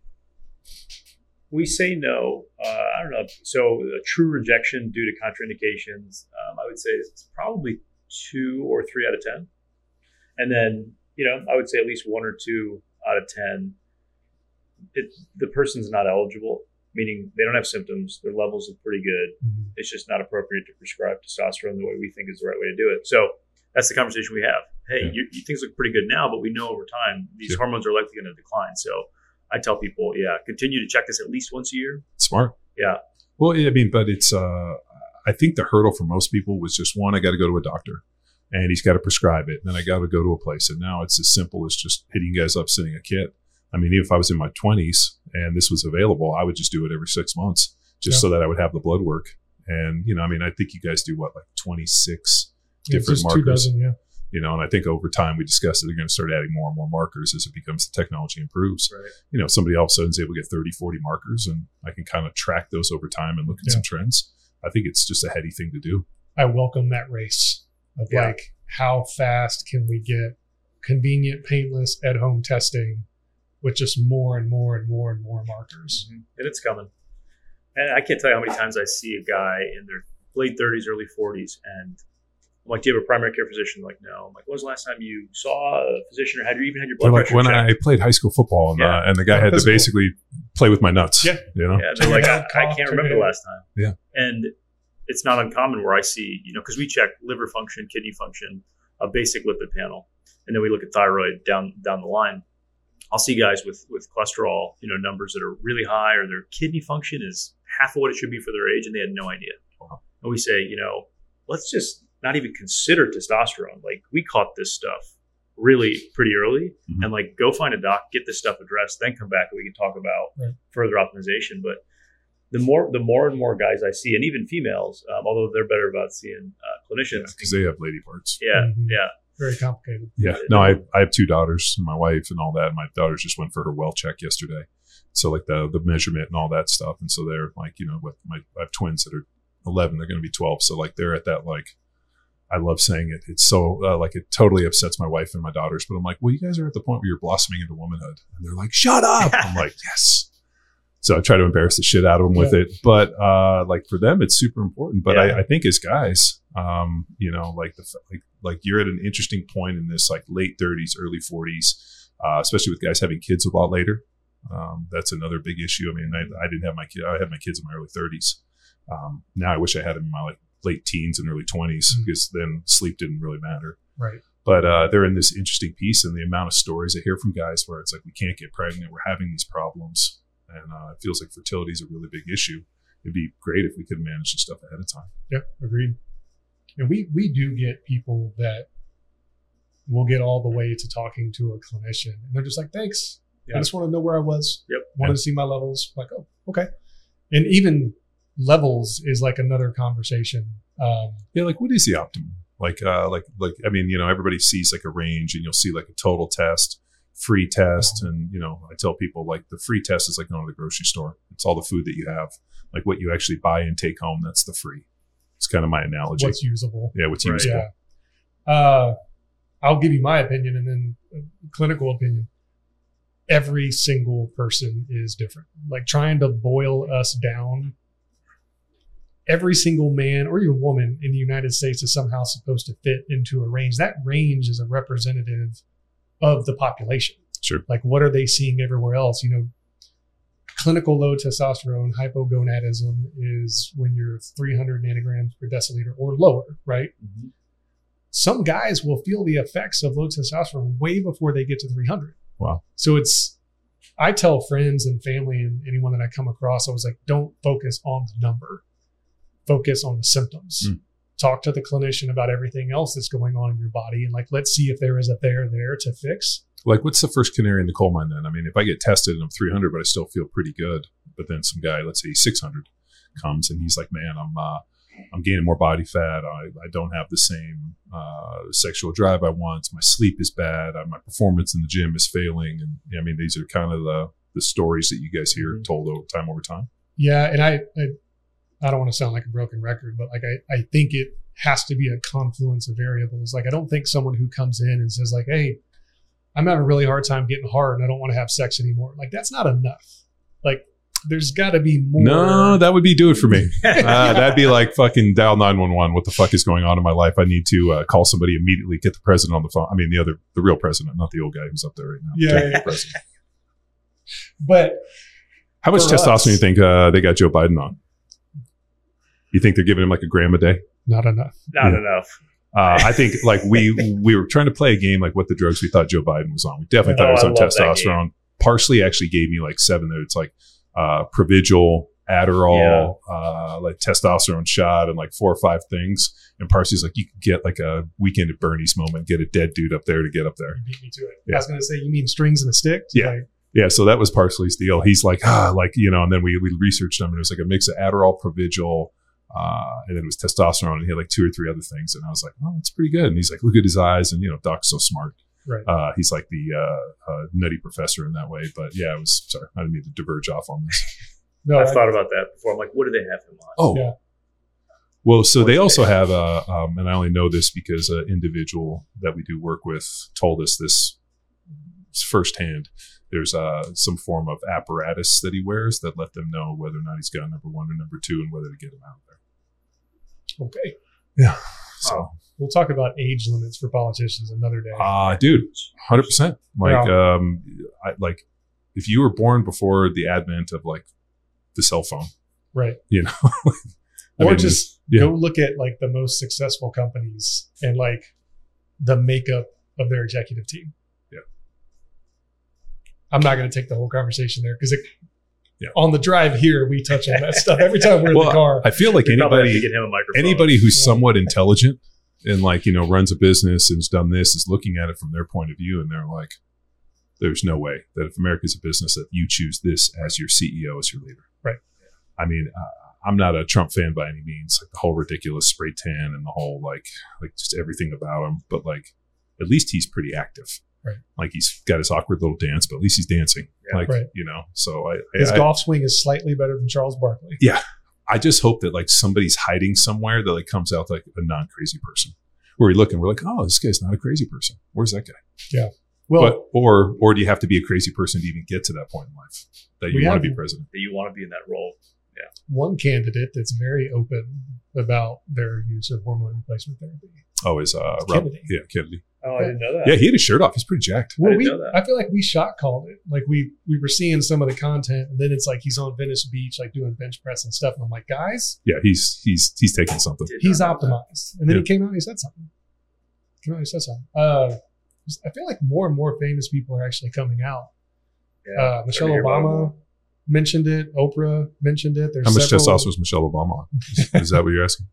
we say no. Uh, I don't know. So a true rejection due to contraindications, um, I would say it's probably two or three out of ten. And then, you know, I would say at least one or two out of ten. It, the person's not eligible, meaning they don't have symptoms. Their levels are pretty good. Mhm. It's just not appropriate to prescribe testosterone the way we think is the right way to do it. So that's the conversation we have. Hey, Yeah. you, you, things look pretty good now, but we know over time these Sure. hormones are likely going to decline. So I tell people, yeah, continue to check this at least once a year. Smart. Yeah. Well, I mean, but it's, uh, I think the hurdle for most people was just one, I got to go to a doctor and he's got to prescribe it. And then I got to go to a place. And now it's as simple as just hitting you guys up, sending a kit. I mean, even if I was in my twenties and this was available, I would just do it every six months just Yeah. so that I would have the blood work. And, you know, I mean, I think you guys do what, like twenty-six Yeah, it's different just two markers, dozen, yeah. you know, and I think over time we discussed that they're going to start adding more and more markers as it becomes the technology improves. Right. You know, somebody all of a sudden is able to get thirty, forty markers and I can kind of track those over time and look at Yeah. some trends. I think it's just a heady thing to do. I welcome that race of Yeah. like, how fast can we get convenient, painless at-home testing with just more and more and more and more markers? Mhm. And it's coming. And I can't tell you how many times I see a guy in their late thirties, early forties, and I'm like, do you have a primary care physician? Like, no. I'm like, when was the last time you saw a physician or had you even had your blood Like pressure when checked? I played high school football and, Yeah. uh, and the guy had to Physical. basically play with my nuts. Yeah. You know? Yeah, they're like, I, I Cough, can't turn remember it the in. last time. Yeah. And it's not uncommon where I see, you know, because we check liver function, kidney function, a basic lipid panel, and then we look at thyroid down down the line. I'll see guys with with cholesterol, you know, numbers that are really high, or their kidney function is half of what it should be for their age, and they had no idea. Wow. And we say, you know, let's just not even consider testosterone. Like, we caught this stuff really pretty early, Mhm. and like, go find a doc, get this stuff addressed, then come back and we can talk about Right. further optimization. But the more the more and more guys I see, and even females, um, although they're better about seeing uh, clinicians. Because they have lady parts. Yeah, Mhm. yeah. Very complicated. Yeah. No, I, I have two daughters and my wife and all that. My daughters just went for her well check yesterday. So like the the measurement and all that stuff. And so they're like, you know, with my I have twins that are eleven, they're going to be twelve. So like they're at that, like, I love saying it. It's so uh, like it totally upsets my wife and my daughters. But I'm like, well, you guys are at the point where you're blossoming into womanhood. And they're like, shut up. I'm like, yes. So I try to embarrass the shit out of them with Yeah. it. But uh, like for them, it's super important. But Yeah. I, I think as guys, um, you know, like the f- like like you're at an interesting point in this like late thirties, early forties, uh, especially with guys having kids a lot later. Um, that's another big issue. I mean, I, I didn't have my kid. I had my kids in my early thirties. Um, now I wish I had them in my like late teens and early twenties Mm. because then sleep didn't really matter. Right. But uh, they're in this interesting piece, and the amount of stories I hear from guys where it's like we can't get pregnant, we're having these problems, and uh, it feels like fertility is a really big issue. It'd be great if we could manage this stuff ahead of time. Yeah, agreed. And we we do get people that will get all the way to talking to a clinician, and they're just like, "Thanks, Yeah. I just want to know where I was. Yep. Wanted Yeah. to see my levels." Like, oh, okay. And even levels is like another conversation. Um, Yeah, like what is the optimum? Like, uh, like, like, I mean, you know, everybody sees like a range, and you'll see like a total test, free test, and you know, I tell people like the free test is like going to the grocery store. It's all the food that you have, like what you actually buy and take home. That's the free. It's kind of my analogy. what's usable? yeah, what's Right. usable. Yeah. Uh, I'll give you my opinion and then uh, clinical opinion. Every single person is different. Like trying to boil us down. Every single man or even woman in the United States is somehow supposed to fit into a range. That range is a representative of the population. Sure. Like what are they seeing everywhere else? You know, clinical low testosterone hypogonadism is when you're three hundred nanograms per deciliter or lower, right? Mhm. Some guys will feel the effects of low testosterone way before they get to three hundred. Wow. So it's, I tell friends and family and anyone that I come across, I was like, don't focus on the number, focus on the symptoms. Mm. Talk to the clinician about everything else that's going on in your body. And like, let's see if there is a there there to fix. Like, what's the first canary in the coal mine then? I mean, if I get tested and I'm three hundred, but I still feel pretty good, but then some guy, let's say he's six hundred, comes and he's like, man, I'm, uh, I'm gaining more body fat. I, I don't have the same uh, sexual drive I want. My sleep is bad. I, my performance in the gym is failing. And I mean, these are kind of the, the stories that you guys hear Mhm. told over time over time. Yeah, and I, I I don't want to sound like a broken record, but like I, I think it has to be a confluence of variables. Like I don't think someone who comes in and says like, hey, I'm having a really hard time getting hard and I don't want to have sex anymore. Like that's not enough. Like there's got to be more. No, that would be do it for me. uh, that'd be like fucking dial nine one one. What the fuck is going on in my life? I need to uh, call somebody immediately, get the president on the phone. I mean, the other, the real president, not the old guy who's up there right now. Yeah, yeah. President. But how much for testosterone us- do you think uh, they got Joe Biden on? You think they're giving him like a gram a day? not enough. Not Yeah. enough. Uh, I think like we we were trying to play a game like what the drugs we thought Joe Biden was on. We definitely thought Oh, he was I on love that testosterone. Parsley actually gave me like seven there. It's like uh, Provigil, Adderall, uh, like testosterone shot, and like four or five things. And Parsley's like, you could get like a weekend at Bernie's moment, get a dead dude up there to get up there. You beat me to it. Yeah. I was going to say, you mean strings and a stick? Yeah. Like, Yeah, so that was Parsley's deal. He's like, ah, like, you know, and then we, we researched him and it was like a mix of Adderall, Provigil, uh, and then it was testosterone, and he had like two or three other things. And I was like, oh, that's pretty good. And he's like, look at his eyes. And, you know, Doc's so smart. right. Uh, he's like the uh, uh, nutty professor in that way. But yeah, I was sorry. I didn't need to diverge off on this. No, I've I- thought about that before. I'm like, what do they have him on? Oh, Yeah. Well, so they also have, uh, um, and I only know this because an individual that we do work with told us this firsthand. There's uh, some form of apparatus that he wears that let them know whether or not he's got number one or number two and whether to get him out of there. okay. Yeah. So, We'll talk about age limits for politicians another day. uh, dude, one hundred percent. Like, um, I, like if you were born before the advent of like the cell phone, right. you know, I Or mean, just yeah. go look at like the most successful companies and like the makeup of their executive team. Yeah. I'm not going to take the whole conversation there because Yeah. on the drive here, we touch on that stuff every time we're in Well, the car. I feel like We probably have to anybody, get him a microphone. anybody who's Yeah. somewhat intelligent and like, you know, runs a business and has done this is looking at it from their point of view. And they're like, there's no way that if America's a business that you choose this as your C E O, as your leader. Right. I mean, uh, I'm not a Trump fan by any means, like the whole ridiculous spray tan and the whole, like, like just everything about him. But like, at least he's pretty active. Right. Like he's got his awkward little dance, but at least he's dancing. Yeah. Like, Right. you know, so I, His I, golf swing is slightly better than Charles Barkley. I just hope that like somebody's hiding somewhere that like comes out like a non-crazy person. Where we look and we're like, oh, this guy's not a crazy person. Where's that guy? Well, but or or do you have to be a crazy person to even get to that point in life that you We want have- to be president? that you want to be in that role. one candidate that's very open about their use of hormone replacement therapy. Oh, is uh, Rob, Kennedy. yeah, Kennedy. Oh, I didn't know that. Yeah, he had his shirt off. He's pretty jacked. Well, didn't we, know that. I feel like we shot called it. Like we we were seeing some of the content, and then it's like he's on Venice Beach, like doing bench press and stuff. And I'm like, guys, Yeah, he's he's he's taking something. Did he's not know that. optimized. And then Yeah. he came out and he said something. Came out and he said something. Uh, I feel like more and more famous people are actually coming out. Yeah. Uh, Michelle Starting to hear about Obama it. mentioned it. Oprah mentioned it. There's How much several- testosterone is Michelle Obama on? Is, is that what you're asking?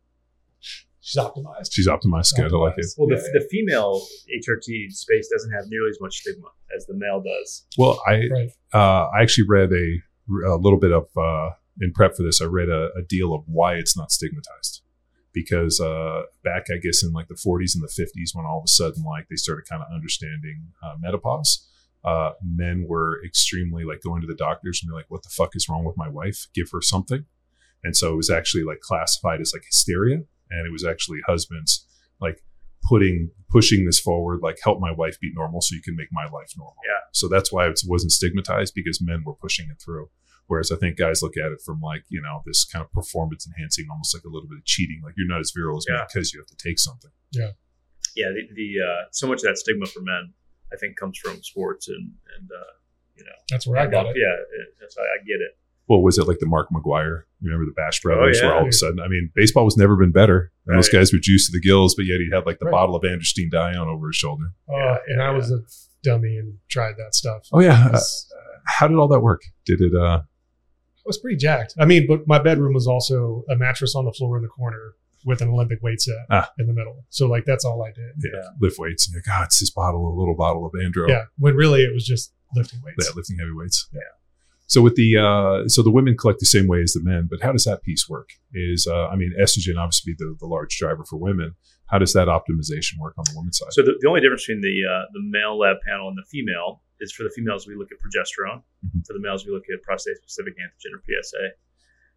She's optimized. She's optimized. Good. I like it. Well, the, Yeah, the female H R T space doesn't have nearly as much stigma as the male does. Well, I Right. uh, I actually read a, a little bit of uh, in prep for this. I read a, a deal of why it's not stigmatized, because uh, back I guess in like the forties and the fifties, when all of a sudden like they started kind of understanding uh, menopause, uh, men were extremely like going to the doctors and be like, "What the fuck is wrong with my wife? Give her something." And so it was actually like classified as like hysteria, and it was actually husbands like putting pushing this forward, like help my wife be normal so you can make my life normal. Yeah. So that's why it wasn't stigmatized, because men were pushing it through. Whereas I think guys look at it from like, you know, this kind of performance enhancing, almost like a little bit of cheating. Like you're not as virile as me Yeah. because you have to take something. Yeah, the, the uh, so much of that stigma for men, I think, comes from sports and and uh, you know. That's where I got it. Yeah, it, that's how I get it. Well, was it like the Mark McGuire? You remember the Bash Brothers? Oh, yeah. Where all of a sudden, I mean, baseball was never been better. And those Right. guys were juiced to the gills, but yet he'd have like the Right. bottle of Androstene Dion over his shoulder. Uh, Yeah, and yeah, I was a dummy and tried that stuff. Oh yeah. Uh, It's- how did all that work? Did it? uh I was pretty jacked. I mean, but my bedroom was also a mattress on the floor in the corner with an Olympic weight set Ah. in the middle. So like that's all I did. Yeah, Yeah. lift weights. And you're like, God, it's this bottle, a little bottle of Andro. Yeah. When really it was just lifting weights. Yeah, lifting heavy weights. Yeah. So with the uh, so the women collect the same way as the men, but how does that piece work? Is uh, I mean, estrogen obviously the, the large driver for women. How does that optimization work on the women's side? So the, the only difference between the uh, the male lab panel and the female is for the females we look at progesterone. Mhm. For the males we look at prostate specific antigen or P S A.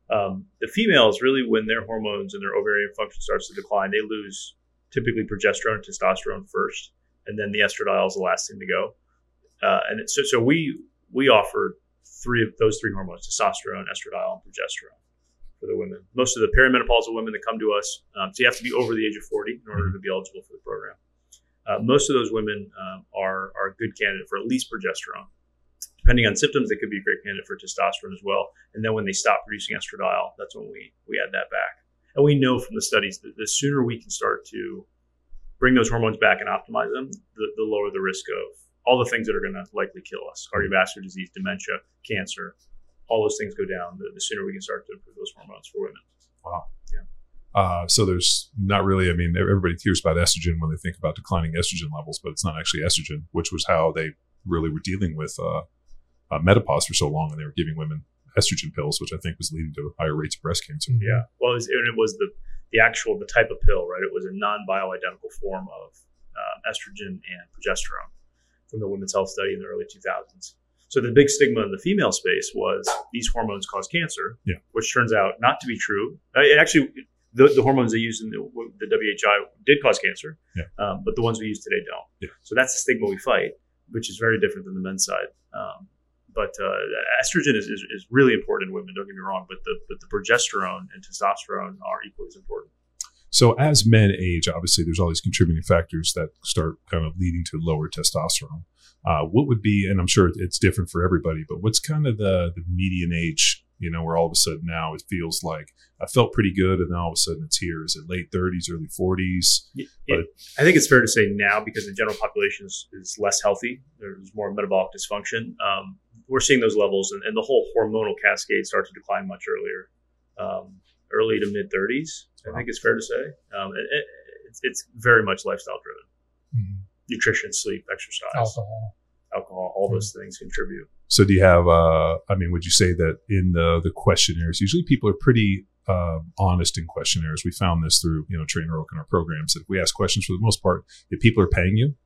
Um, the females, really, when their hormones and their ovarian function starts to decline, they lose typically progesterone and testosterone first, and then the estradiol is the last thing to go. Uh, and it, so, so we we offer three of those three hormones: testosterone, estradiol, and progesterone for the women. Most of the perimenopausal women that come to us, um, so you have to be over the age of forty in order to be eligible for the program. Uh, most of those women um, are are a good candidate for at least progesterone. Depending on symptoms, they could be a great candidate for testosterone as well. And then when they stop producing estradiol, that's when we we add that back. And we know from the studies that the sooner we can start to bring those hormones back and optimize them, the, the lower the risk of all the things that are going to likely kill us: cardiovascular disease, dementia, cancer. All those things go down the, the sooner we can start to improve those hormones for women. Wow. Yeah. Uh, so there's not really, I mean, everybody hears about estrogen when they think about declining estrogen levels, but it's not actually estrogen, which was how they really were dealing with uh, uh, menopause for so long. And they were giving women estrogen pills, which I think was leading to higher rates of breast cancer. Yeah. Well, it was, and it was the, the actual, the type of pill, right? It was a non-bioidentical form of um, estrogen and progesterone from the Women's Health Study in the early two thousands. So the big stigma in the female space was these hormones cause cancer, yeah. which turns out not to be true. It actually, the, the hormones they used in the, the W H I did cause cancer, yeah. um, but the ones we use today don't. Yeah. So that's the stigma we fight, which is very different than the men's side. Um, but uh, estrogen is, is, is really important in women, don't get me wrong, but the, but the progesterone and testosterone are equally as important. So as men age, obviously there's all these contributing factors that start kind of leading to lower testosterone. Uh, what would be, and I'm sure it's different for everybody, but what's kind of the, the median age, you know, where all of a sudden now it feels like I felt pretty good and then all of a sudden it's here? Is it late thirties, early forties? Yeah, but I think it's fair to say now, because the general population is, is less healthy, there's more metabolic dysfunction. Um, we're seeing those levels, and, and the whole hormonal cascade start to decline much earlier, um, early to mid thirties. I think it's fair to say. Um, it, it, it's, it's very much lifestyle driven. Mm-hmm. Nutrition, sleep, exercise, alcohol, alcohol, all mm-hmm. those things contribute. So do you have, uh, I mean, would you say that in the, the questionnaires, usually people are pretty uh, honest in questionnaires. We found this through, you know, Train Heroic in our programs, that if we ask questions, for the most part, if people are paying you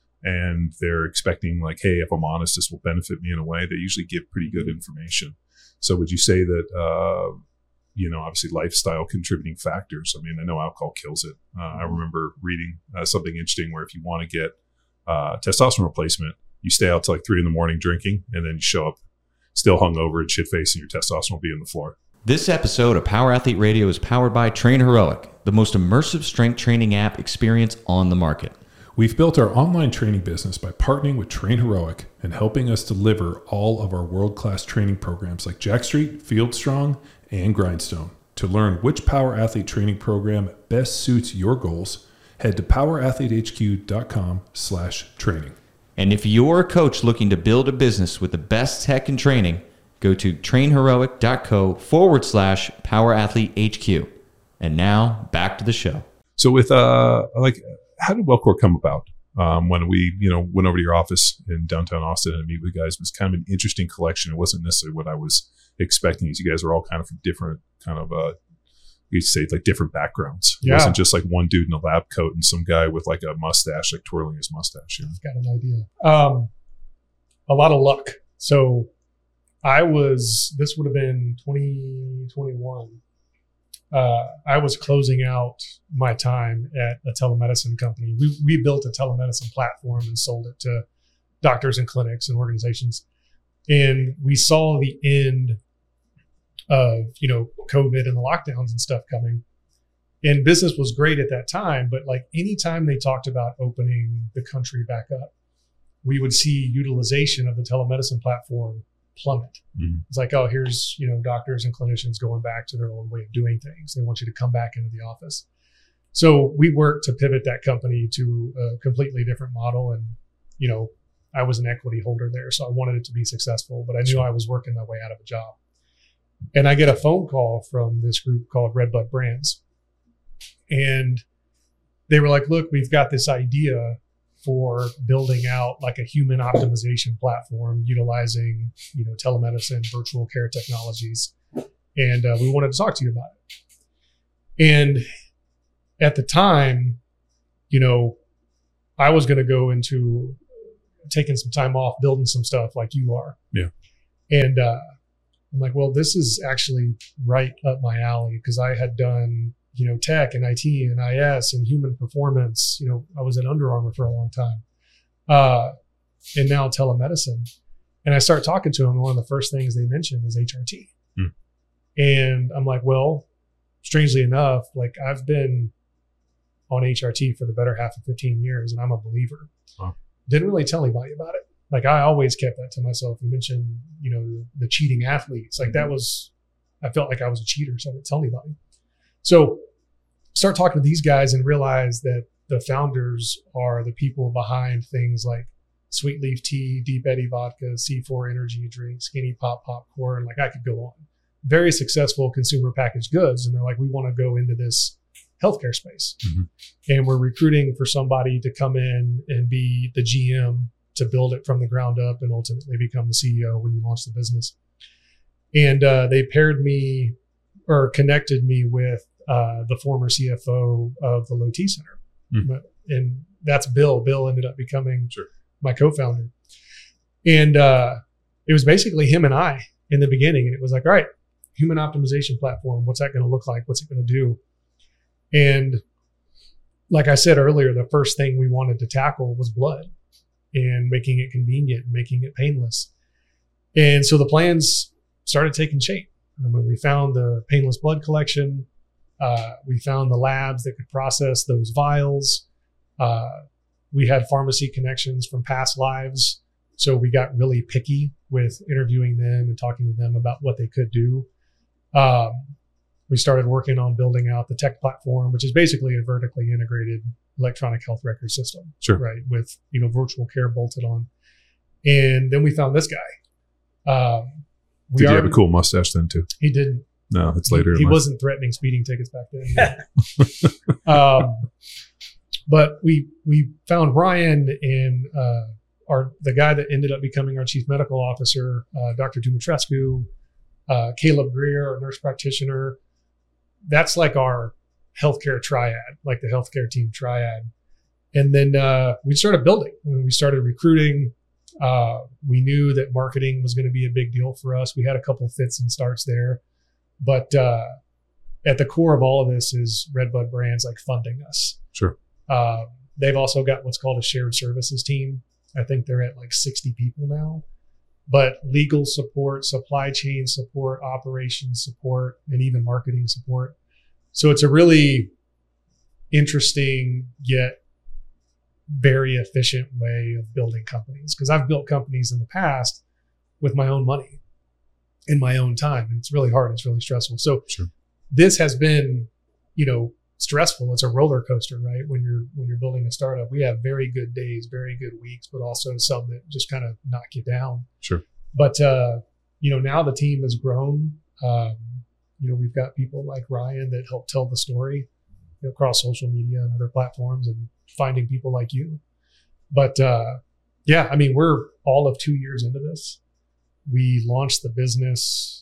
and they're expecting like, hey, if I'm honest, this will benefit me in a way, they usually give pretty good information. So would you say that, uh, you know, obviously lifestyle contributing factors? I mean, I know alcohol kills it. Uh, I remember reading uh, something interesting where if you want to get uh, testosterone replacement, you stay out till like three in the morning drinking, and then you show up still hungover and shit faced, and your testosterone will be on the floor. This episode of Power Athlete Radio is powered by Train Heroic, the most immersive strength training app experience on the market. We've built our online training business by partnering with Train Heroic and helping us deliver all of our world-class training programs like Jack Street, Field Strong, and Grindstone. To learn which Power Athlete training program best suits your goals, head to powerathletehq.com slash training. And if you're a coach looking to build a business with the best tech and training, go to trainheroic.co forward slash powerathletehq. And now back to the show. So with, uh, like, how did WellCore come about? Um, when we, you know, went over to your office in downtown Austin and meet with you guys, it was kind of an interesting collection. It wasn't necessarily what I was expecting. You guys are all kind of from different kind of, uh, you'd say like different backgrounds. It yeah. wasn't just like one dude in a lab coat and some guy with like a mustache, like twirling his mustache. You know? I've got an idea. Um, a lot of luck. So I was, this would have been twenty twenty-one. Uh, I was closing out my time at a telemedicine company. We we built a telemedicine platform and sold it to doctors and clinics and organizations. And we saw the end of, you know, COVID and the lockdowns and stuff coming. And business was great at that time, but like anytime they talked about opening the country back up, we would see utilization of the telemedicine platform plummet. Mm-hmm. It's like, oh, here's, you know, doctors and clinicians going back to their old way of doing things. They want you to come back into the office. So we worked to pivot that company to a completely different model. And, you know, I was an equity holder there, so I wanted it to be successful, but I knew I was working my way out of a job. And I get a phone call from this group called Redbud Brands. And they were like, look, we've got this idea for building out like a human optimization platform utilizing, you know, telemedicine, virtual care technologies. And uh, we wanted to talk to you about it. And at the time, you know, I was going to go into taking some time off, building some stuff like you are. Yeah. And uh, I'm like, well, this is actually right up my alley because I had done, you know, tech and I T and I S and human performance. You know, I was at Under Armour for a long time, uh, and now telemedicine. And I start talking to them, and one of the first things they mention is H R T. Hmm. And I'm like, well, strangely enough, like I've been on H R T for the better half of fifteen years, and I'm a believer. Wow. Didn't really tell anybody about it. Like I always kept that to myself. You mentioned, you know, the, the cheating athletes. Like that was, I felt like I was a cheater, so I didn't tell anybody. So start talking to these guys and realize that the founders are the people behind things like Sweet Leaf Tea, Deep Eddy Vodka, C four Energy Drink, Skinny Pop Popcorn. Like I could go on. Very successful consumer packaged goods. And they're like, we want to go into this healthcare space. Mm-hmm. And we're recruiting for somebody to come in and be the G M to build it from the ground up and ultimately become the C E O when you launch the business. And uh, they paired me or connected me with uh, the former C F O of the Low T Center. Mm-hmm. And that's Bill. Bill ended up becoming sure. my co-founder. And uh, it was basically him and I in the beginning. And it was like, all right, human optimization platform. What's that going to look like? What's it going to do? And like I said earlier, the first thing we wanted to tackle was blood and making it convenient, making it painless. And so the plans started taking shape. And when we found the painless blood collection, uh, we found the labs that could process those vials. Uh, we had pharmacy connections from past lives. So we got really picky with interviewing them and talking to them about what they could do. Um, we started working on building out the tech platform, which is basically a vertically integrated electronic health record system, sure. right? With, you know, virtual care bolted on. And then we found this guy. Um, we Did he are, have a cool mustache then too? He didn't. No, it's later. He, he wasn't threatening speeding tickets back then. um, but we, we found Ryan and, uh, our, the guy that ended up becoming our chief medical officer, uh, Doctor Dumitrescu, uh, Caleb Greer, our nurse practitioner. That's like our healthcare triad, like the healthcare team triad. And then uh, we started building. I mean, we started recruiting. Uh, we knew that marketing was going to be a big deal for us. We had a couple fits and starts there. But uh, at the core of all of this is Redbud Brands like funding us. Sure. Uh, they've also got what's called a shared services team. I think they're at like sixty people now. But legal support, supply chain support, operations support, and even marketing support. So it's a really interesting yet very efficient way of building companies. Because I've built companies in the past with my own money in my own time. And it's really hard. It's really stressful. So sure. This has been, you know, stressful. It's a roller coaster, right? When you're when you're building a startup, we have very good days, very good weeks, but also some that just kind of knock you down. Sure. But uh, you know, now the team has grown. Um, you know, we've got people like Ryan that help tell the story, you know, across social media and other platforms, and finding people like you. But uh, yeah, I mean, we're all of two years into this. We launched the business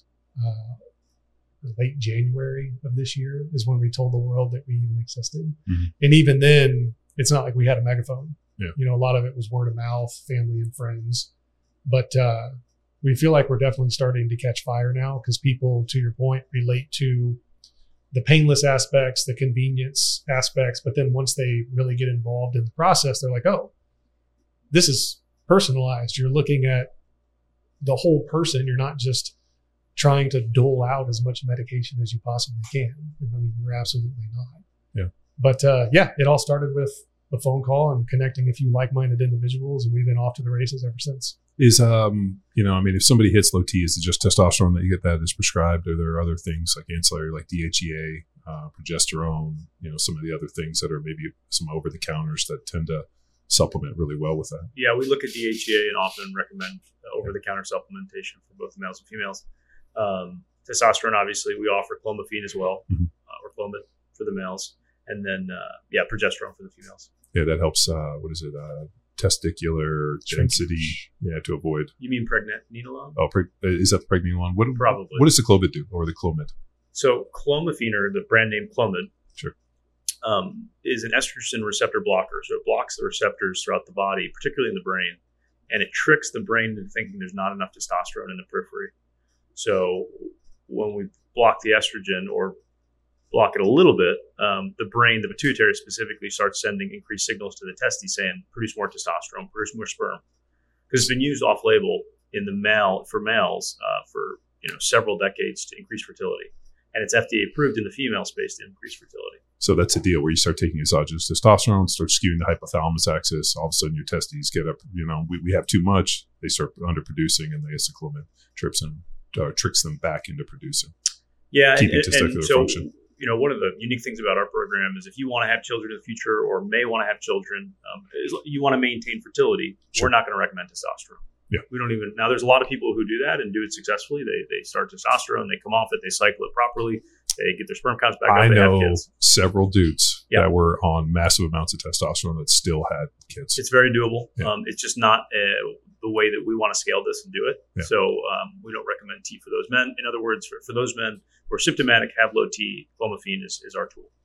uh, late January of this year is when we told the world that we even existed. Mm-hmm. And even then, it's not like we had a megaphone. Yeah. You know, a lot of it was word of mouth, family and friends. But uh, we feel like we're definitely starting to catch fire now because people, to your point, relate to the painless aspects, the convenience aspects. But then once they really get involved in the process, they're like, oh, this is personalized. You're looking at the whole person. You're not just trying to dole out as much medication as you possibly can. I mean, you're absolutely not. Yeah. But uh, yeah, it all started with a phone call and connecting a few like-minded individuals, and we've been off to the races ever since. Is, um, you know, I mean, if somebody hits low T, is it just testosterone that you get that is prescribed? Or there are other things like ancillary, like D H E A, uh, progesterone, you know, some of the other things that are maybe some over-the-counters that tend to supplement really well with that? Yeah, we look at D H E A and often recommend over-the-counter supplementation for both males and females. Um, testosterone, obviously, we offer clomiphene as well, mm-hmm. uh, or Clomid for the males. And then, uh, yeah, progesterone for the females. Yeah, that helps, uh, what is it, uh, testicular density, yeah, to avoid. You mean pregnenolone? Oh, preg- is that the pregnenolone? What, Probably. What does the Clomid do, or the Clomid? So clomiphene, or the brand name Clomid, sure, um, is an estrogen receptor blocker. So it blocks the receptors throughout the body, particularly in the brain. And it tricks the brain into thinking there's not enough testosterone in the periphery. So when we block the estrogen or block it a little bit, um, the brain, the pituitary specifically, starts sending increased signals to the testes saying, produce more testosterone, produce more sperm. Because it's been used off-label in the male for males uh, for you know several decades to increase fertility. And it's F D A approved in the female space to increase fertility. So that's a deal where you start taking exogenous testosterone, start skewing the hypothalamus axis. All of a sudden, your testes get up. You know, we, we have too much. They start underproducing, and the aceclomine uh, tricks them back into producing. Yeah, keeping and, testicular and so function. You know, one of the unique things about our program is if you want to have children in the future or may want to have children, um, is you want to maintain fertility. Sure. We're not going to recommend testosterone. Yeah. We don't even now. There's a lot of people who do that and do it successfully. They they start testosterone, they come off it, they cycle it properly, they get their sperm counts back up. I they know have kids. several dudes Yeah. that were on massive amounts of testosterone that still had kids. It's very doable. Yeah. Um, it's just not uh, the way that we want to scale this and do it. Yeah. So um, we don't recommend T for those men. In other words, for, for those men who are symptomatic, have low T, clomiphene is, is our tool.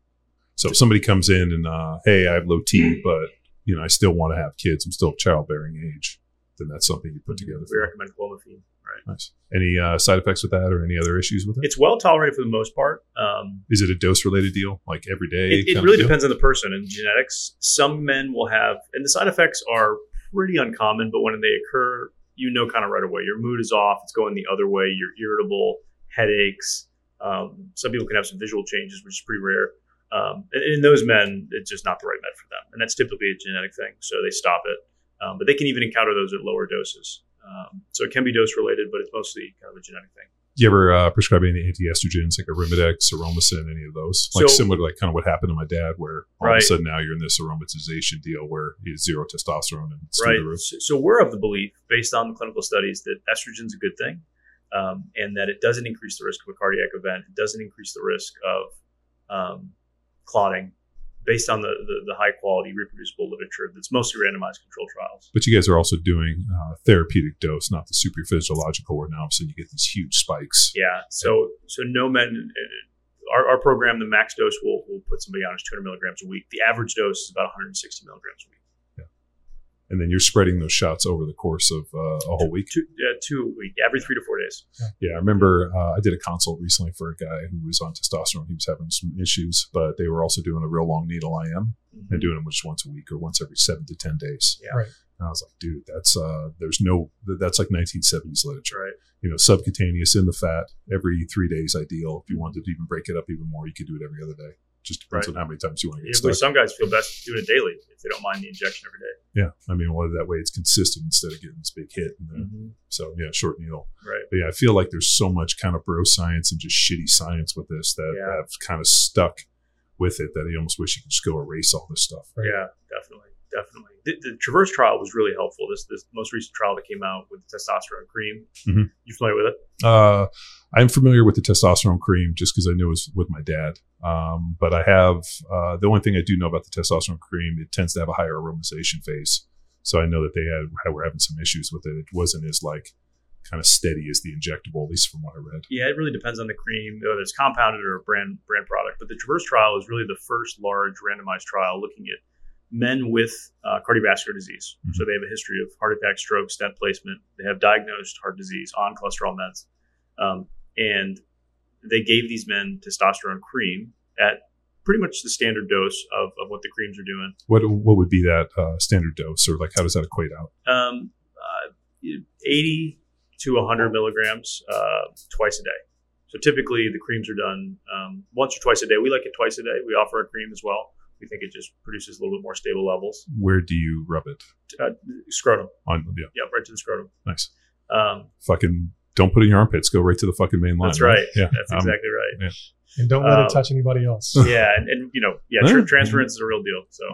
So if somebody comes in and, uh, hey, I have low T, but you know, I still want to have kids. I'm still of childbearing age. Then that's something you put together. We recommend clomiphene. Right. Nice. Any uh, side effects with that, or any other issues with it? It's well tolerated for the most part. Um, Is it a dose-related deal, like every day? it it kind of really deal? depends on the person and genetics. Some men will have, and the side effects are pretty uncommon, but when they occur, you know kind of right away. Your mood is off. It's going the other way. You're irritable, headaches. Um, some people can have some visual changes, which is pretty rare. Um, and in those men, it's just not the right med for them. And that's typically a genetic thing. So they stop it. Um, but they can even encounter those at lower doses. Um, so it can be dose related, but it's mostly kind of a genetic thing. Do you ever uh, prescribe any antiestrogens like Arimidex, Aromacin, any of those? Like So- similar to like kind of what happened to my dad, where all Right. of a sudden now you're in this aromatization deal where he has zero testosterone and it's through Right. the roof. So, so we're of the belief, based on the clinical studies, that estrogen's a good thing, um, and that it doesn't increase the risk of a cardiac event. It doesn't increase the risk of um, clotting, based on the, the, the high quality reproducible literature that's mostly randomized controlled trials. But you guys are also doing uh, therapeutic dose, not the super physiological, where now all of a sudden you get these huge spikes. Yeah. So so no men. Our, our program, the max dose will will put somebody on is two hundred milligrams a week. The average dose is about one hundred sixty milligrams a week. And then you're spreading those shots over the course of uh, a whole week. Two, uh, two a week, every three to four days. Yeah, I remember uh, I did a consult recently for a guy who was on testosterone. He was having some issues, but they were also doing a real long needle I M Mm-hmm. and doing them just once a week or once every seven to ten days. Yeah. Right. And I was like, dude, that's uh, there's no that's like nineteen seventies literature. Right. You know, subcutaneous in the fat every three days ideal. If you wanted to even break it up even more, you could do it every other day. Just depends Right. on how many times you want to Yeah, get but stuck. some guys feel best doing it daily if they don't mind the injection every day. Yeah, I mean, well, that way it's consistent instead of getting this big hit. And then, Mm-hmm. So yeah, short needle. Right. But yeah, I feel like there's so much kind of bro science and just shitty science with this that Yeah. have kind of stuck with it that you almost wish you could just go erase all this stuff. Right. Yeah, definitely, definitely. The, the Traverse trial was really helpful. This this most recent trial that came out with the testosterone cream. Mhm. You familiar with it? Uh, I'm familiar with the testosterone cream just because I knew it was with my dad. Um, but I have uh, the only thing I do know about the testosterone cream, it tends to have a higher aromatization phase. So I know that they had were having some issues with it. It wasn't as like kind of steady as the injectable, at least from what I read. Yeah, it really depends on the cream, whether it's compounded or a brand brand product. But the Traverse trial is really the first large randomized trial looking at men with uh, cardiovascular disease. Mhm. So they have a history of heart attack, stroke, stent placement. They have diagnosed heart disease on cholesterol meds. Um, and they gave these men testosterone cream at pretty much the standard dose of, of what the creams are doing. What what would be that uh, standard dose, or like how does that equate out? Um, uh, eighty to one hundred milligrams uh, twice a day. So typically the creams are done um, once or twice a day. We like it twice a day. We offer a cream as well. We think it just produces a little bit more stable levels. Where do you rub it? Uh, scrotum. On yeah, Yeah, right to the scrotum. nice. Um, Fucking don't put it in your armpits. Go right to the fucking main line. that's right. Yeah, That's um, exactly right. And don't let Um, it touch anybody else. Yeah, and, and you know, yeah, tra- transference is a real deal. So,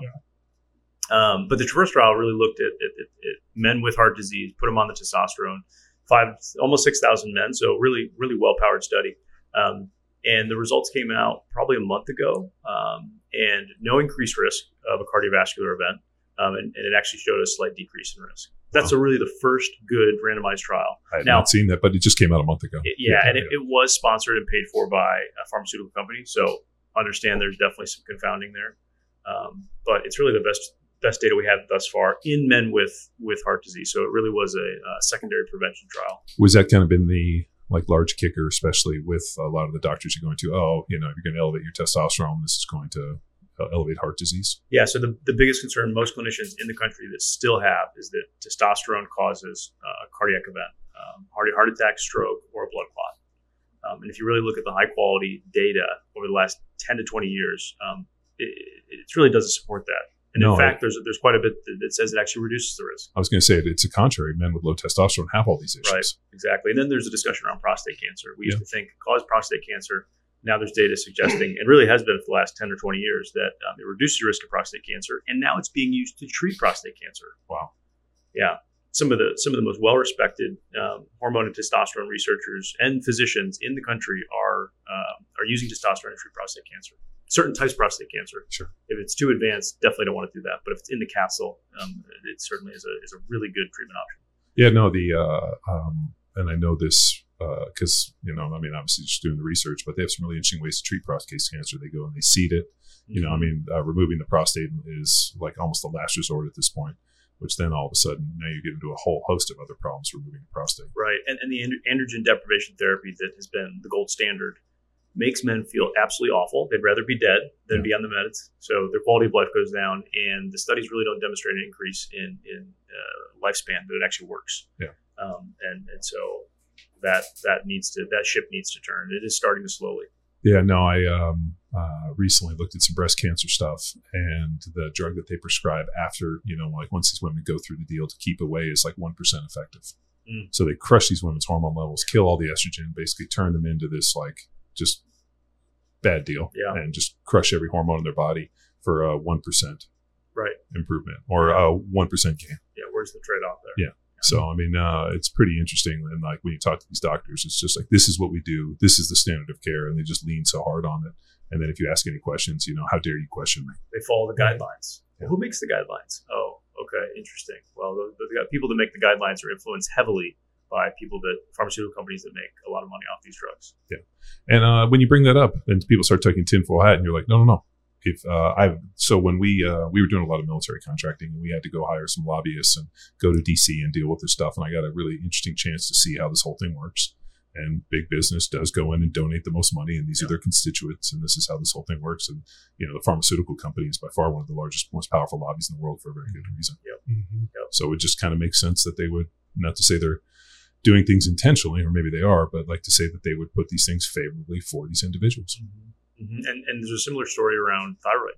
um, but the Traverse trial really looked at, at, at, at men with heart disease, put them on the testosterone, five almost six thousand men. So really, really well powered study. Um, and the results came out probably a month ago, um, and no increased risk of a cardiovascular event, um, and, and it actually showed a slight decrease in risk. That's a really the first good randomized trial. I had Now- not seen that, but it just came out a month ago. It- yeah, and it, it was sponsored and paid for by a pharmaceutical company. So understand there's definitely some confounding there, um, but it's really the best best data we have thus far in men with with heart disease. So it really was a, uh secondary prevention trial. Was that kind of been the like large kicker, especially with a lot of the doctors you're going to, oh, you know, if you're going to elevate your testosterone, this is going to uh, elevate heart disease. Yeah. So the, the biggest concern most clinicians in the country that still have is that testosterone causes uh, a cardiac event, um, heart, heart attack, stroke, or a blood clot. Um, and if you really look at the high quality data over the last ten to twenty years, um, it, it really doesn't support that. And No, in fact, it- there's there's quite a bit that, that says it actually reduces the risk. I was going to say it's a contrary. Men with low testosterone have all these issues. Right, exactly. And then there's a discussion around prostate cancer. We used to think it caused prostate cancer. Now there's data suggesting, and really has been for the last ten or twenty years, that um, it reduces the risk of prostate cancer. And now it's being used to treat prostate cancer. Wow. Yeah. Some of the some of the most well-respected um, hormone and testosterone researchers and physicians in the country are um, are using testosterone to treat prostate cancer. Certain types of prostate cancer. Sure. If it's too advanced, definitely don't want to do that. But if it's in the capsule, um, it certainly is a is a really good treatment option. Yeah, no, the, uh, um, and I know this because, uh, you know, I mean, obviously just doing the research, but they have some really interesting ways to treat prostate cancer. They go and they seed it. You know, I mean, uh, removing the prostate is like almost the last resort at this point, which then all of a sudden now you get into a whole host of other problems removing the prostate. Right. And, and the and- androgen deprivation therapy that has been the gold standard makes men feel absolutely awful. They'd rather be dead than Yeah. be on the meds. So their quality of life goes down, and the studies really don't demonstrate an increase in, in uh, lifespan, but it actually works. Yeah. Um, and, and so that that needs to that ship needs to turn. It is starting to slowly. Yeah, no, I um, uh, recently looked at some breast cancer stuff, and the drug that they prescribe after, you know, like once these women go through the deal to keep away is like one percent effective. Mm. So they crush these women's hormone levels, kill all the estrogen, basically turn them into this like just bad deal, Yeah. and just crush every hormone in their body for a one percent Right. improvement or a one percent gain. Yeah. Where's the trade-off there? Yeah. So, I mean, uh, it's pretty interesting. And like when you talk to these doctors, it's just like, this is what we do. This is the standard of care. And they just lean so hard on it. And then if you ask any questions, you know, how dare you question me? They follow the guidelines. Yeah. Well, who makes the guidelines? Oh, okay, interesting. Well, the, the people that make the guidelines are influenced heavily by people that pharmaceutical companies that make a lot of money off these drugs. And uh, when you bring that up and people start taking tinfoil hat and you're like, no, no, no. If uh, I so when we uh, we were doing a lot of military contracting, and we had to go hire some lobbyists and go to D C and deal with this stuff, and I got a really interesting chance to see how this whole thing works. And big business does go in and donate the most money, and these Yeah. are their constituents, and this is how this whole thing works. And you know, the pharmaceutical company is by far one of the largest, most powerful lobbies in the world for a very good reason. Mhm. So it just kind of makes sense that they would, not to say they're doing things intentionally, or maybe they are, but like to say that they would put these things favorably for these individuals. Mm-hmm. And, and there's a similar story around thyroid,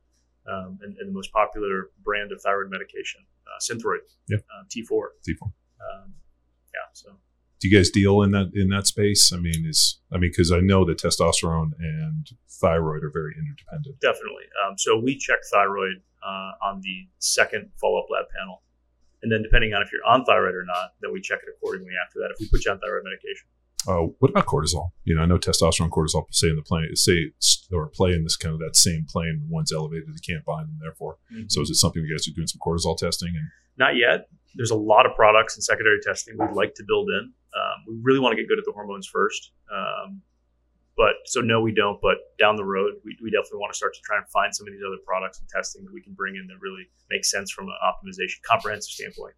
um, and, and the most popular brand of thyroid medication, uh, Synthroid, Yeah. uh, T four. T four. Um, yeah, so Do you guys deal in that in that space? I mean, is I mean, because I know that testosterone and thyroid are very interdependent. definitely. Um, so we check thyroid uh, on the second follow-up lab panel. And then depending on if you're on thyroid or not, then we check it accordingly after that if we put you on thyroid medication. Uh, what about cortisol? You know, I know testosterone and cortisol say in the plane, say or play in this kind of that same plane. One's elevated, they can't bind, and therefore. So is it something you guys are doing some cortisol testing? And Not yet. There's a lot of products and secondary testing we'd like to build in. Um, we really want to get good at the hormones first. Um, but so no, we don't. But down the road, we, we definitely want to start to try and find some of these other products and testing that we can bring in that really make sense from an optimization, comprehensive standpoint.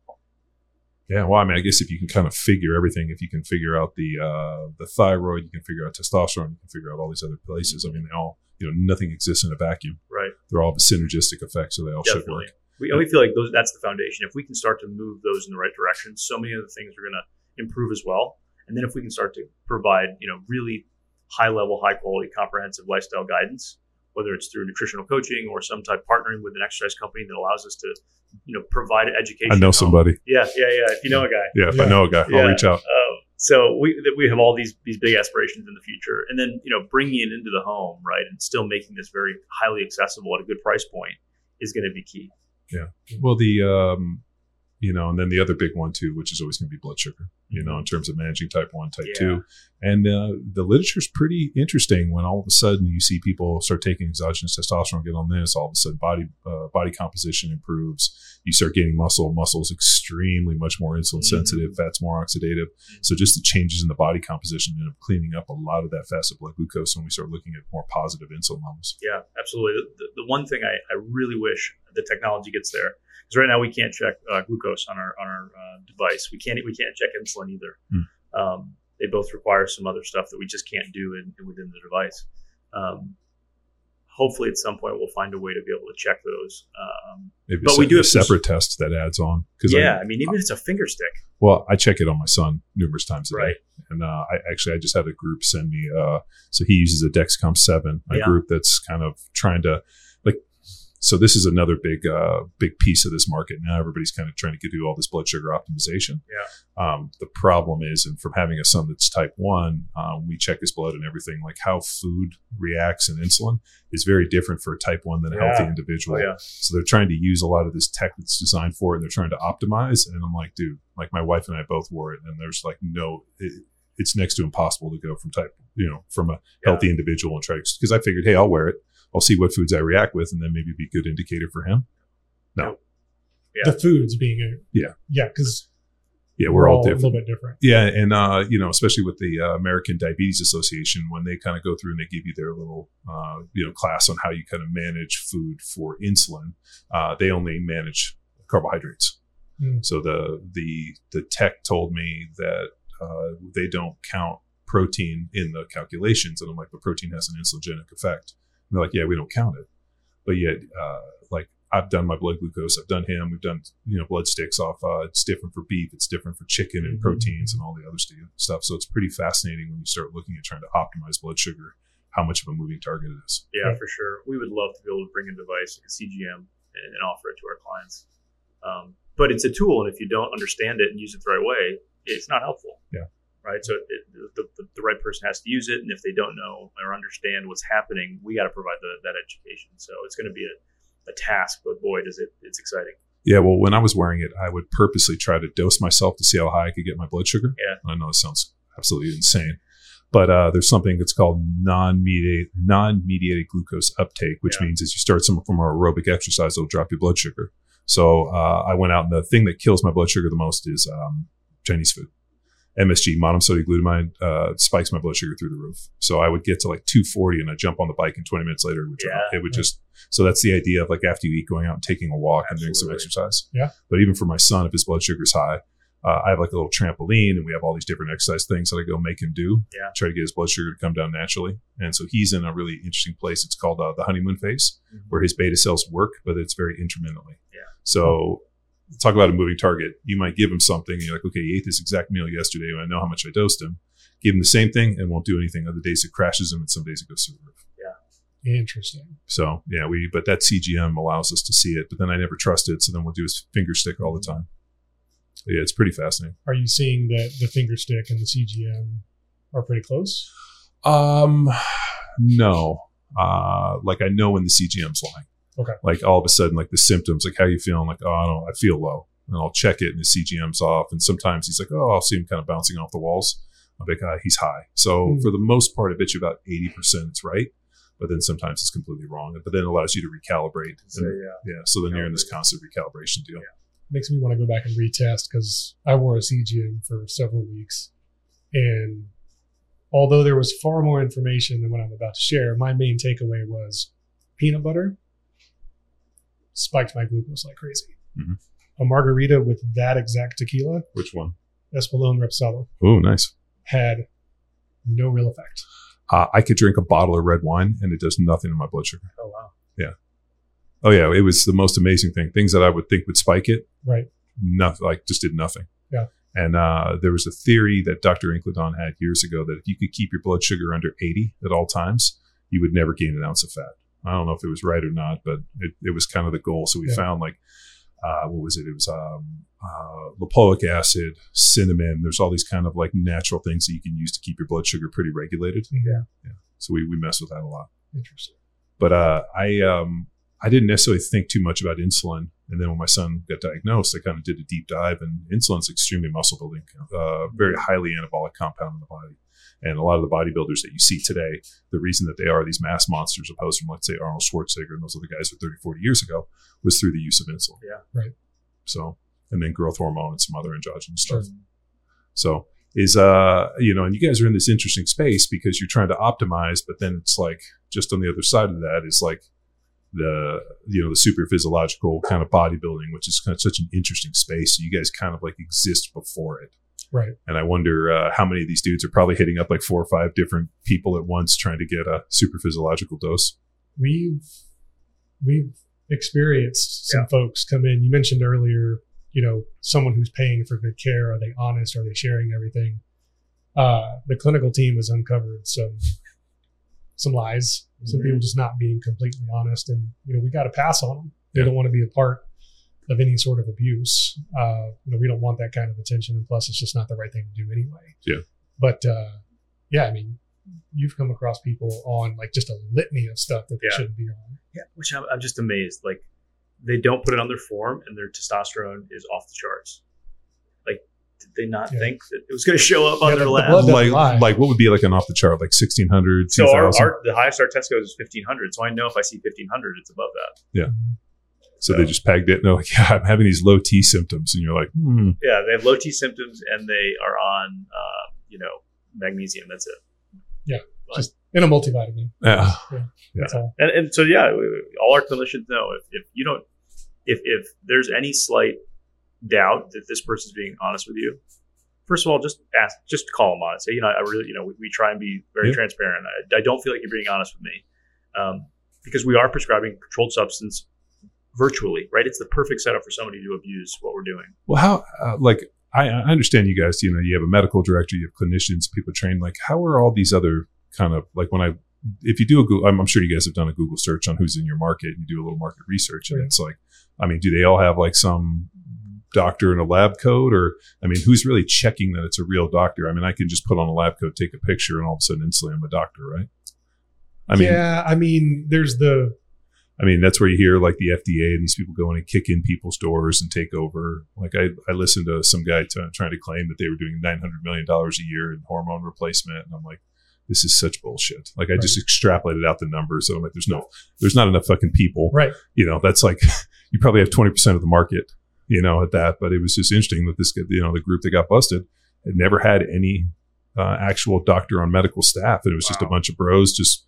yeah, well, I mean, I guess if you can kind of figure everything, if you can figure out the uh, the thyroid, you can figure out testosterone, you can figure out all these other places. I mean, they all, you know, nothing exists in a vacuum. Right. They're all synergistic effects, so they all should Definitely. work. We, and we feel like those, that's the foundation. If we can start to move those in the right direction, so many other things are going to improve as well. And then if we can start to provide, you know, really high level, high quality, comprehensive lifestyle guidance, whether it's through nutritional coaching or some type partnering with an exercise company that allows us to, you know, provide education. I know somebody. Yeah, yeah, yeah. If you know a guy. Yeah, if I Yeah. know a guy, I'll Yeah. reach out. Uh, so we that we have all these these big aspirations in the future, and then you know bringing it into the home, right, and still making this very highly accessible at a good price point is going to be key. Well, the um, you know, and then the other big one too, which is always going to be blood sugar. You know, in terms of managing type one, type Yeah. two, and uh, the literature is pretty interesting. When all of a sudden you see people start taking exogenous testosterone, get on this, all of a sudden body uh, body composition improves. You start gaining muscle. Muscle is extremely much more insulin sensitive. Fat's more oxidative. So just the changes in the body composition end up cleaning up a lot of that fasted blood glucose when we start looking at more positive insulin levels. Yeah, absolutely. The, the one thing I, I really wish the technology gets there, because right now we can't check uh, glucose on our on our uh, device. We can't we can't check insulin either. Hmm. Um, they both require some other stuff that we just can't do in, within the device. Um, hopefully, at some point, we'll find a way to be able to check those. Um, Maybe but a, we do a have some- separate test that adds on. Yeah, I, I mean, even if it's a finger stick. Well, I check it on my son numerous times a Right. day. And uh, I actually, I just had a group send me, uh, so he uses a Dexcom seven, a Yeah. group that's kind of trying to, like, so this is another big, uh, big piece of this market. Now everybody's kind of trying to do all this blood sugar optimization. Yeah. Um, the problem is, and from having a son that's type one, um, we check his blood and everything, like how food reacts in insulin is very different for a type one than a Yeah. healthy individual. Oh, yeah. So they're trying to use a lot of this tech that's designed for it, and they're trying to optimize. And I'm like, dude, like my wife and I both wore it, and there's like no, it, it's next to impossible to go from type, you know, from a healthy Yeah. individual and try to, because I figured, hey, I'll wear it. I'll see what foods I react with, and then maybe be a good indicator for him. No. Yeah. The foods being a Yeah. yeah, because Yeah, we're, all a different. little bit different. Yeah, and uh, you know, especially with the uh, American Diabetes Association, when they kind of go through and they give you their little, uh, you know, class on how you kind of manage food for insulin, uh, they only manage carbohydrates. Mm. So the the the tech told me that uh, they don't count protein in the calculations, and I'm like, but protein has an insulinogenic effect. And they're like, yeah, we don't count it, but yet, uh, like. I've done my blood glucose. I've done him. We've done, you know, blood sticks off. Uh, it's different for beef. It's different for chicken and Mhm. proteins and all the other st- stuff. So it's pretty fascinating when you start looking at trying to optimize blood sugar, how much of a moving target it is. Yeah, Yeah. for sure. We would love to be able to bring a device like a C G M and, and offer it to our clients. Um, but it's a tool, and if you don't understand it and use it the right way, it's not helpful. Yeah. Right. So it, the, the the right person has to use it, and if they don't know or understand what's happening, we got to provide the, that education. So it's going to be a, a task, but boy, does it it's exciting. Yeah. Well, when I was wearing it, I would purposely try to dose myself to see how high I could get my blood sugar. Yeah. I know it sounds absolutely insane, but uh, there's something that's called non-mediated non-mediated glucose uptake, which Yeah. means as you start some from aerobic exercise, it'll drop your blood sugar. So uh, I went out, and the thing that kills my blood sugar the most is um, Chinese food. M S G, monosodium glutamine, uh, spikes my blood sugar through the roof. So I would get to like two forty, and I jump on the bike, and twenty minutes later, it would, drop. Yeah. It would just. So that's the idea of like after you eat, going out and taking a walk and doing some Absolutely. exercise. Yeah. But even for my son, if his blood sugar's high, uh, I have like a little trampoline, and we have all these different exercise things that I go make him do. Yeah. Try to get his blood sugar to come down naturally. And so he's in a really interesting place. It's called uh, the honeymoon phase, Mhm. where his beta cells work, but it's very intermittently. Yeah. So talk about a moving target. You might give him something, and you're like, okay, he ate this exact meal yesterday, and I know how much I dosed him. Give him the same thing and won't do anything. Other days it crashes him, and some days it goes through the roof. Interesting. So yeah, we but that C G M allows us to see it, but then I never trust it, so then we'll do his finger stick all the time. But yeah, it's pretty fascinating. Are you seeing that the finger stick and the C G M are pretty close? Um, no. Uh, like I know when the C G M's lying. Okay. Like all of a sudden, like the symptoms, like how you feeling? Like, oh, I don't, I feel low, and I'll check it, and the C G M's off. And sometimes he's like, oh, I'll see him kind of bouncing off the walls. I'm like, ah, he's high. So Hmm. for the most part, I bet you about eighty percent it's right, but then sometimes it's completely wrong. But then it allows you to recalibrate. So, And, yeah. yeah. So then you're in this constant recalibration deal. Makes me want to go back and retest because I wore a C G M for several weeks. And although there was far more information than what I'm about to share, my main takeaway was peanut butter spiked my glucose like crazy. Mhm. A margarita with that exact tequila, Which one? Espolón Repsolo, Oh, nice. had no real effect. Uh, I could drink a bottle of red wine, and it does nothing to my blood sugar. Oh wow. Oh yeah, it was the most amazing thing. Things that I would think would spike it, Right. nothing, like just did nothing. Yeah. And uh, there was a theory that Doctor Incledon had years ago that if you could keep your blood sugar under eighty at all times, you would never gain an ounce of fat. I don't know if it was right or not, but it, it was kind of the goal. So we Yeah. found like, uh, what was it? It was um, uh, lipoic acid, cinnamon. There's all these kind of like natural things that you can use to keep your blood sugar pretty regulated. Yeah. Yeah. So we, we mess with that a lot. Interesting. But uh, I um, I didn't necessarily think too much about insulin. And then when my son got diagnosed, I kind of did a deep dive, and insulin's extremely muscle building, uh, very highly anabolic compound in the body. And a lot of the bodybuilders that you see today, the reason that they are these mass monsters opposed from, let's say, Arnold Schwarzenegger and those other guys from thirty, forty years ago, was through the use of insulin. Yeah. Right. So, and then growth hormone and some other endogenous Sure. stuff. So is, uh, you know, and you guys are in this interesting space because you're trying to optimize, but then it's like just on the other side of that is like the, you know, the super physiological kind of bodybuilding, which is kind of such an interesting space. So you guys kind of like exist before it. Right. And I wonder uh, how many of these dudes are probably hitting up like four or five different people at once trying to get a super physiological dose. We've we've experienced some Yeah. folks come in. You mentioned earlier, you know, someone who's paying for good care. Are they honest? Are they sharing everything? Uh, the clinical team has uncovered some some lies. Some Mhm. people just not being completely honest, and you know, we got to pass on them. They Yeah. don't want to be a part of any sort of abuse. Uh, you know, we don't want that kind of attention, and plus, it's just not the right thing to do anyway. Yeah. But uh, yeah, I mean, you've come across people on like just a litany of stuff that they Yeah. shouldn't be on. Yeah, which I'm, I'm just amazed. Like, they don't put it on their form, and their testosterone is off the charts. Like, did they not Yeah. think that it was going to show up on Yeah, their the lab? blood doesn't Like, lie. like what would be like an off the chart, like sixteen hundred, So our, two thousand? our the highest our test goes is fifteen hundred. So I know if I see fifteen hundred, it's above that. So they just pegged it and they're like, yeah, I'm having these low T symptoms. And you're like, hmm. Yeah, they have low T symptoms, and they are on, uh, you know, magnesium. That's it. Yeah, just in a multivitamin. Yeah. That's all. And, and so, yeah, we- all our clinicians know if, if you don't, if, if there's any slight doubt that this person's being honest with you, first of all, just ask, just call them on it. Say, you know, I really, you know, we, we try and be very Yeah. transparent. I, I don't feel like you're being honest with me, um, because we are prescribing controlled substance virtually, right? It's the perfect setup for somebody to abuse what we're doing. Well, how, uh, like, I, I understand you guys, you know, you have a medical director, you have clinicians, people trained. Like, how are all these other kind of, like, when I, if you do a Google, I'm, I'm sure you guys have done a Google search on who's in your market, and you do a little market research, and Yeah. it's like, I mean, do they all have like some doctor in a lab coat? Or, I mean, who's really checking that it's a real doctor? I mean, I can just put on a lab coat, take a picture, and all of a sudden instantly I'm a doctor, right? I mean, yeah, I mean, there's the I mean, that's where you hear like the F D A and these people go in and kick in people's doors and take over. Like I, I listened to some guy t- trying to claim that they were doing nine hundred million dollars a year in hormone replacement. And I'm like, this is such bullshit. Like I just extrapolated out the numbers. So I'm like, there's no, there's not enough fucking people. right. You know, that's like, you probably have twenty percent of the market, you know, at that. But it was just interesting that this, you know, the group that got busted had never had any uh, actual doctor on medical staff. And it was just a bunch of bros just,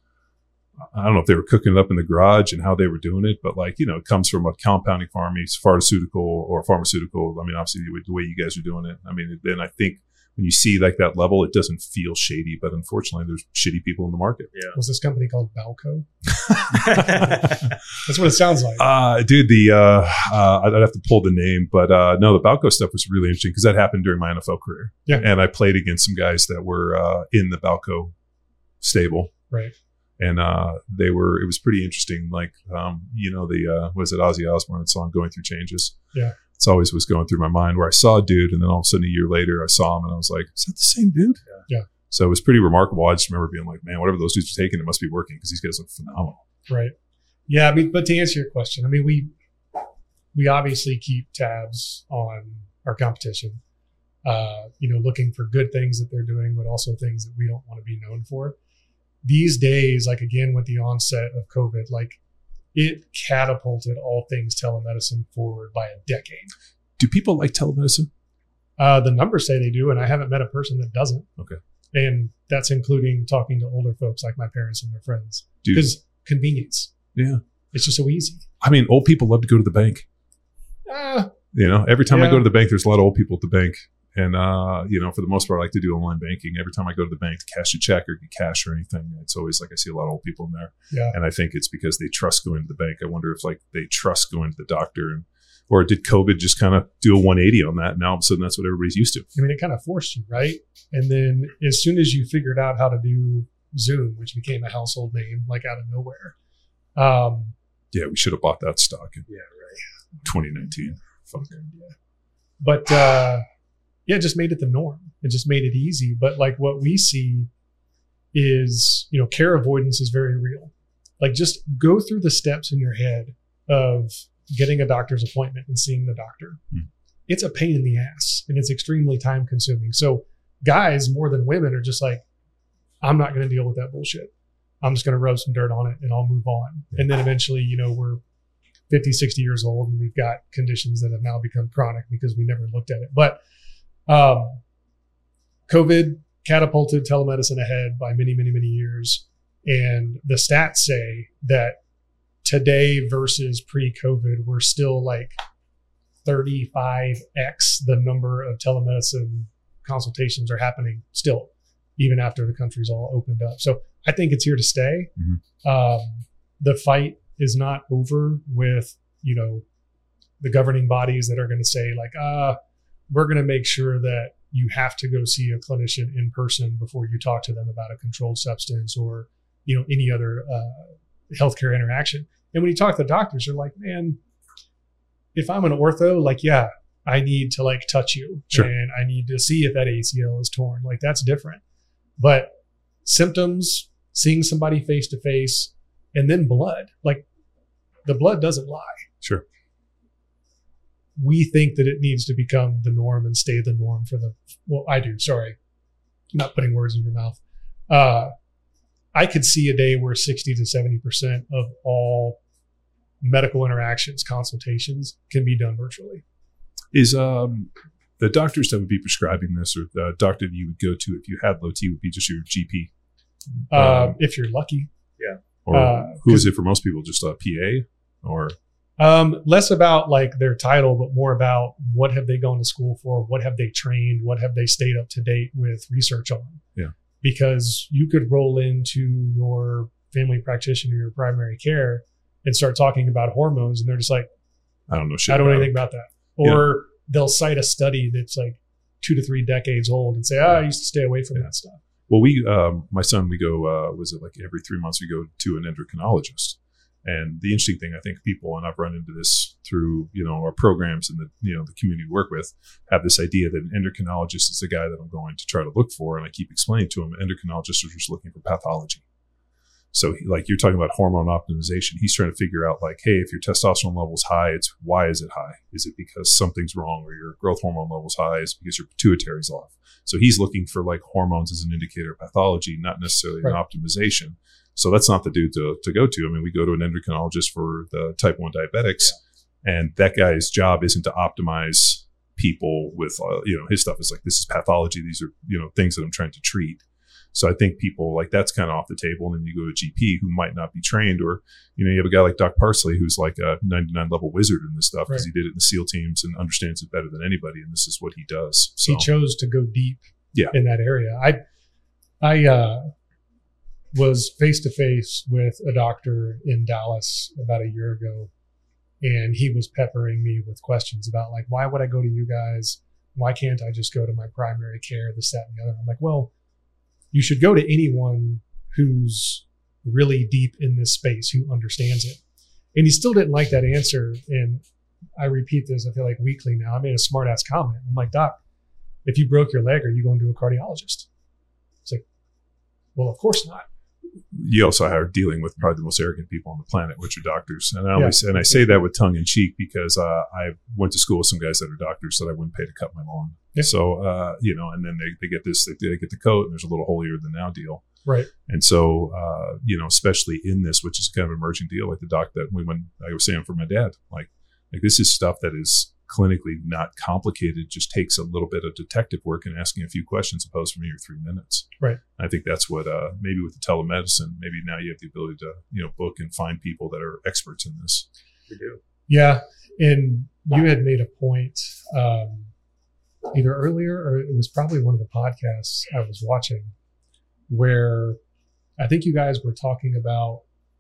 I don't know if they were cooking it up in the garage and how they were doing it, but like, you know, it comes from a compounding pharmacy, pharmaceutical or pharmaceutical. I mean, obviously the way you guys are doing it. I mean, then I think when you see like that level, it doesn't feel shady, but unfortunately there's shitty people in the market. Yeah. Was this company called Balco? That's what it sounds like. Uh, dude, the, uh, uh, I'd have to pull the name, but, uh, no, the Balco stuff was really interesting because that happened during my N F L career. Yeah. And I played against some guys that were, uh, in the Balco stable. Right. And uh, they were, it was pretty interesting. Like, um, you know, the, uh, was it Ozzy Osbourne song, Going Through Changes? Yeah. It's always was going through my mind where I saw a dude and then all of a sudden a year later I saw him and I was like, is that the same dude? Yeah. Yeah. So it was pretty remarkable. I just remember being like, man, whatever those dudes are taking, it must be working because these guys look phenomenal. Right. Yeah. I mean, but to answer your question, I mean, we, we obviously keep tabs on our competition, uh, you know, looking for good things that they're doing, but also things that we don't want to be known for. These days, like again, with the onset of COVID, like it catapulted all things telemedicine forward by a decade. Do people like telemedicine? Uh, the numbers say they do, and I haven't met a person that doesn't. Okay. And that's including talking to older folks like my parents and their friends. Dude. Because convenience. Yeah. It's just so easy. I mean, old people love to go to the bank. Ah, You know, every time I Yeah. go to the bank, there's a lot of old people at the bank. And, uh, you know, for the most part, I like to do online banking. Every time I go to the bank to cash a check or get cash or anything, it's always like I see a lot of old people in there. yeah. And I think it's because they trust going to the bank. I wonder if like they trust going to the doctor, and or did COVID just kind of do a one eighty on that? Now all of a sudden that's what everybody's used to. I mean, it kind of forced you, right? And then as soon as you figured out how to do Zoom, which became a household name, like out of nowhere. Um, Yeah, we should have bought that stock in yeah, right. twenty nineteen. Fuck. But uh, yeah, it just made it the norm. It just made it easy. But like what we see is, you know, care avoidance is very real. Like just go through the steps in your head of getting a doctor's appointment and seeing the doctor. Hmm. It's a pain in the ass and it's extremely time consuming. So guys more than women are just like, I'm not going to deal with that bullshit. I'm just going to rub some dirt on it and I'll move on. And then eventually, you know, we're fifty, sixty years old and we've got conditions that have now become chronic because we never looked at it. But um, COVID catapulted telemedicine ahead by many, many, many years. And the stats say that today versus pre-COVID, we're still like thirty-five x the number of telemedicine consultations are happening still, even after the country's all opened up. So I think it's here to stay. Mm-hmm. Um, the fight is not over with, you know, the governing bodies that are going to say like, uh, we're going to make sure that you have to go see a clinician in person before you talk to them about a controlled substance or, you know, any other uh, healthcare interaction. And when you talk to the doctors, they're like, man, if I'm an ortho, like, yeah, I need to like touch you Sure. and I need to see if that A C L is torn. Like that's different. But symptoms, seeing somebody face to face, and then blood, like the blood doesn't lie. Sure. We think that it needs to become the norm and stay the norm for the, well, I do, sorry, not putting words in your mouth. Uh, I could see a day where sixty to seventy percent of all medical interactions, consultations can be done virtually. Is um, the doctors that would be prescribing this, or the doctor that you would go to if you had low T, would be just your G P? Uh, Um, if you're lucky. Or Uh, who is it for most people? Just a P A? Or Um, less about like their title, but more about what have they gone to school for? What have they trained? What have they stayed up to date with research on? Yeah. Because you could roll into your family practitioner, your primary care, and start talking about hormones, and they're just like, I don't know shit. I don't know about anything it. about that. Or they'll cite a study that's like two to three decades old and say, oh, I used to stay away from Yeah. that stuff. Well, we, um, my son, we go, uh, was it like every three months we go to an endocrinologist. And the interesting thing, I think people, and I've run into this through, you know, our programs and the, you know, the community we work with, have this idea that an endocrinologist is the guy that I'm going to try to look for. And I keep explaining to him, endocrinologists are just looking for pathology. So he, like you're talking about hormone optimization, he's trying to figure out like, hey, if your testosterone level is high, it's why is it high? Is it because something's wrong, or your growth hormone level is high? Is it because your pituitary's off? So he's looking for like hormones as an indicator of pathology, not necessarily Right. an optimization. So that's not the dude to, to go to. I mean, we go to an endocrinologist for the type one diabetics, yeah. and that guy's job isn't to optimize people with, uh, you know, his stuff is like, this is pathology. These are, you know, things that I'm trying to treat. So I think people like that's kind of off the table. And then you go to a G P who might not be trained, or, you know, you have a guy like Doc Parsley, who's like a ninety-nine level wizard in this stuff because Right. he did it in the SEAL teams and understands it better than anybody. And this is what he does. So He chose to go deep Yeah. in that area. I, I, uh, was face to face with a doctor in Dallas about a year ago, and he was peppering me with questions about like, why would I go to you guys? Why can't I just go to my primary care, this, that, and the other? I'm like, well, you should go to anyone who's really deep in this space, who understands it. And he still didn't like that answer. And I repeat this, I feel like weekly now. I made a smart ass comment. I'm like, Doc, if you broke your leg, are you going to a cardiologist? It's like, well, of course not. you also are dealing with probably the most arrogant people on the planet, which are doctors. And I always, yeah. and I say that with tongue in cheek because uh, I went to school with some guys that are doctors that I wouldn't pay to cut my lawn. Yeah. So, uh, you know, and then they, they get this, they, they get the coat, and there's a little holier than thou deal. Right. And so, uh, you know, especially in this, which is kind of an emerging deal, like the doc that we, when I was saying for my dad, like, like this is stuff that is clinically not complicated, just takes a little bit of detective work and asking a few questions opposed to me or three minutes. Right. I think that's what, uh, maybe with the telemedicine, maybe now you have the ability to, you know, book and find people that are experts in this. We do. Yeah. And you had made a point, um, either earlier or it was probably one of the podcasts I was watching, where I think you guys were talking about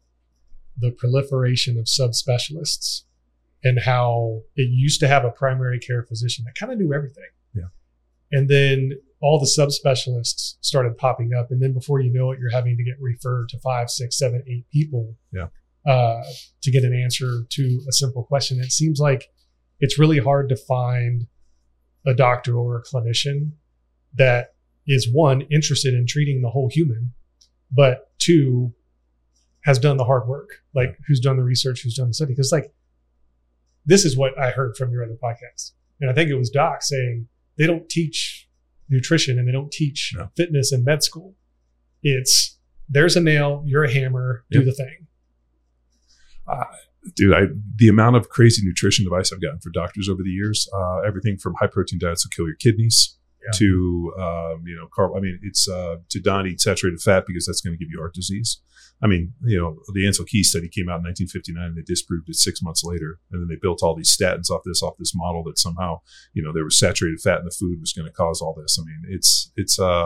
the proliferation of subspecialists and how it used to have a primary care physician that kind of knew everything. Yeah. And then all the subspecialists started popping up. And then before you know it, you're having to get referred to five, six, seven, eight people yeah. uh, to get an answer to a simple question. It seems like it's really hard to find a doctor or a clinician that is, one, interested in treating the whole human, but two, has done the hard work, like yeah. who's done the research, who's done the study. Because like, this is what I heard from your other podcast. And I think it was Doc saying they don't teach nutrition and they don't teach no. fitness in med school. It's there's a nail, you're a hammer, do yep. the thing. Uh, dude, I, the amount of crazy nutrition advice I've gotten for doctors over the years, uh, everything from high protein diets will kill your kidneys. Yeah. to um, you know carb. I mean, it's uh, to not eat saturated fat because that's going to give you heart disease. I mean, you know, the Ansel Keys study came out in nineteen fifty-nine and they disproved it six months later. And then they built all these statins off this, off this model that somehow, you know, there was saturated fat in the food was going to cause all this. I mean, it's, it's, uh,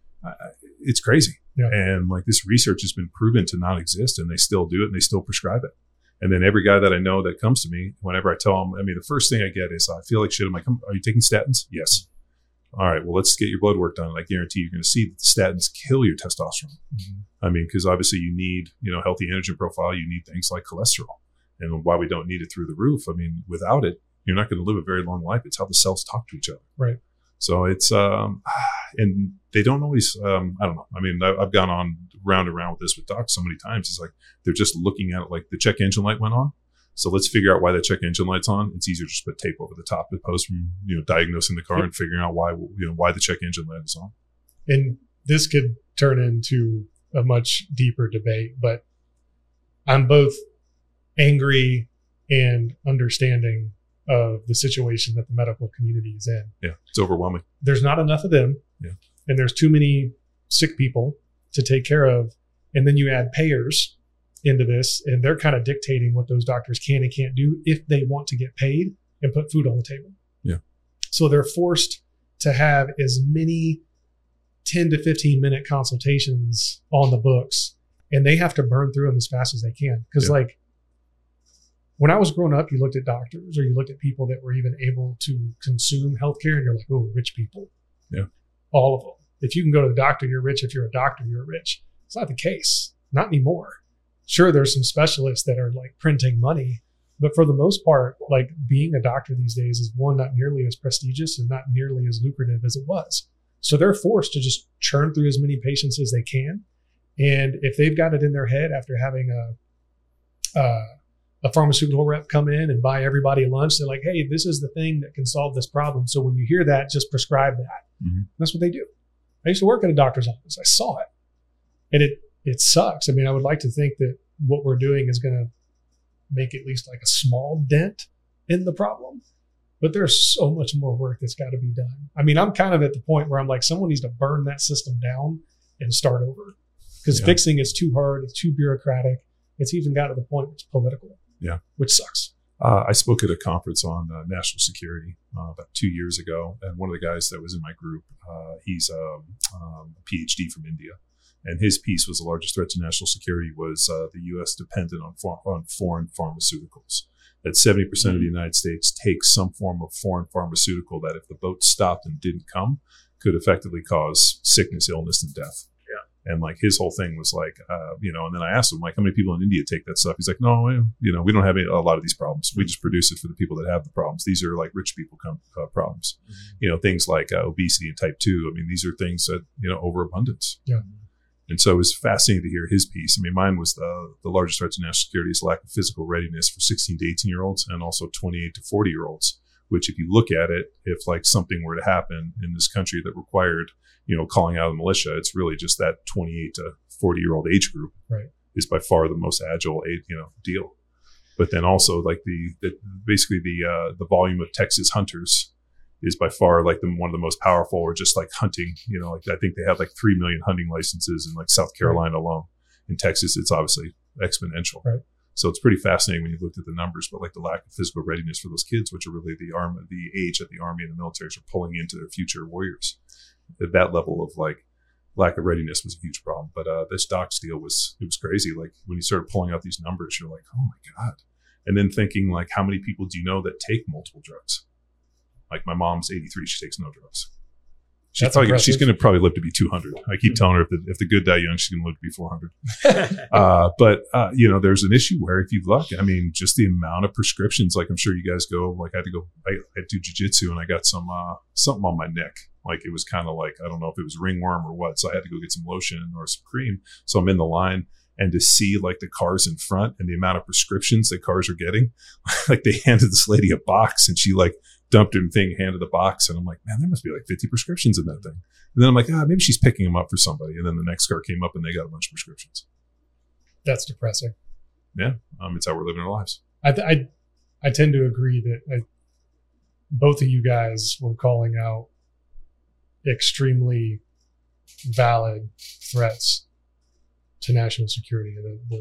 it's crazy. Yeah. And like this research has been proven to not exist and they still do it and they still prescribe it. And then every guy that I know that comes to me, whenever I tell them, I mean, the first thing I get is, I feel like shit. I'm like, are you taking statins? Yes. All right, well, let's get your blood work done. And I guarantee you're going to see that the statins kill your testosterone. Mm-hmm. I mean, because obviously you need, you know, healthy androgen profile. You need things like cholesterol. And why we don't need it through the roof, I mean, without it, you're not going to live a very long life. It's how the cells talk to each other. Right. So it's, um, and they don't always, um, I don't know. I mean, I've gone on round and round with this with docs so many times. It's like they're just looking at it like the check engine light went on. So let's figure out why that check engine light's on. It's easier to just put tape over the top as opposed to, you know, diagnosing the car yep. and figuring out why, you know, why the check engine light is on. And this could turn into a much deeper debate, but I'm both angry and understanding of the situation that the medical community is in. Yeah, it's overwhelming. There's not enough of them. Yeah. And there's too many sick people to take care of. And then you add payers into this, and they're kind of dictating what those doctors can and can't do if they want to get paid and put food on the table. Yeah. So they're forced to have as many ten to fifteen minute consultations on the books, and they have to burn through them as fast as they can. Because yeah. like when I was growing up, you looked at doctors or you looked at people that were even able to consume healthcare, and you're like, oh, rich people. Yeah. All of them. If you can go to the doctor, you're rich. If you're a doctor, you're rich. It's not the case. Not anymore. Sure, there's some specialists that are like printing money, but for the most part, like being a doctor these days is one, not nearly as prestigious and not nearly as lucrative as it was. So they're forced to just churn through as many patients as they can. And if they've got it in their head after having a, uh, a pharmaceutical rep come in and buy everybody lunch, they're like, hey, this is the thing that can solve this problem. So when you hear that, just prescribe that. Mm-hmm. That's what they do. I used to work at a doctor's office. I saw it. And it, it sucks. I mean, I would like to think that what we're doing is going to make at least like a small dent in the problem, but there's so much more work that's got to be done. I mean, I'm kind of at the point where I'm like, someone needs to burn that system down and start over, because yeah. fixing is too hard. It's too bureaucratic. It's even got to the point where it's political. Yeah. Which sucks. Uh, I spoke at a conference on uh, national security uh, about two years ago. And one of the guys that was in my group, uh, he's um, um, a P H D from India. And his piece was the largest threat to national security was uh, the U S dependent on, for- on foreign pharmaceuticals. That seventy percent mm-hmm. of the United States takes some form of foreign pharmaceutical that if the boat stopped and didn't come, could effectively cause sickness, illness, and death. And like his whole thing was like, uh, you know, and then I asked him, like, how many people in India take that stuff? He's like, no, you know, we don't have any, a lot of these problems. We just produce it for the people that have the problems. These are like rich people come, uh, problems, mm-hmm. you know, things like uh, obesity and type two. I mean, these are things that, you know, overabundance. Yeah. And so it was fascinating to hear his piece. I mean, mine was the, the largest threat to national security is lack of physical readiness for sixteen to eighteen year olds and also twenty-eight to forty year olds, which if you look at it, if like something were to happen in this country that required, you know, calling out the militia, it's really just that twenty-eight to forty year old age group right. is by far the most agile, you know, deal. But then also like the, the basically the, uh, the volume of Texas hunters is by far like the, one of the most powerful, or just like hunting, you know, like I think they have like three million hunting licenses in like South Carolina right. alone. In Texas, it's obviously exponential. Right. So it's pretty fascinating when you looked at the numbers, but like the lack of physical readiness for those kids, which are really the arm, the age that the Army and the military are pulling into their future warriors. At that level of like lack of readiness was a huge problem. But uh, this docs deal was, it was crazy. Like when you started pulling out these numbers, you're like, oh my God. And then thinking like, how many people do you know that take multiple drugs? Like my mom's eighty-three, she takes no drugs. She's That's probably gonna, impressive. she's going to probably live to be two hundred. I keep telling her if the, if the good die young, she's going to live to be four hundred. uh, but, uh, you know, there's an issue where if you look, I mean, just the amount of prescriptions, like I'm sure you guys go, like I had to go, I, I do jujitsu and I got some, uh, something on my neck. Like it was kind of like, I don't know if it was ringworm or what. So I had to go get some lotion or some cream. So I'm in the line, and to see like the cars in front and the amount of prescriptions that cars are getting, like they handed this lady a box and she like dumped her thing, handed the box. And I'm like, man, there must be like fifty prescriptions in that thing. And then I'm like, ah, maybe she's picking them up for somebody. And then the next car came up and they got a bunch of prescriptions. That's depressing. Yeah. Um, it's how we're living our lives. I, I, I tend to agree that I, both of you guys were calling out extremely valid threats to national security. The, the,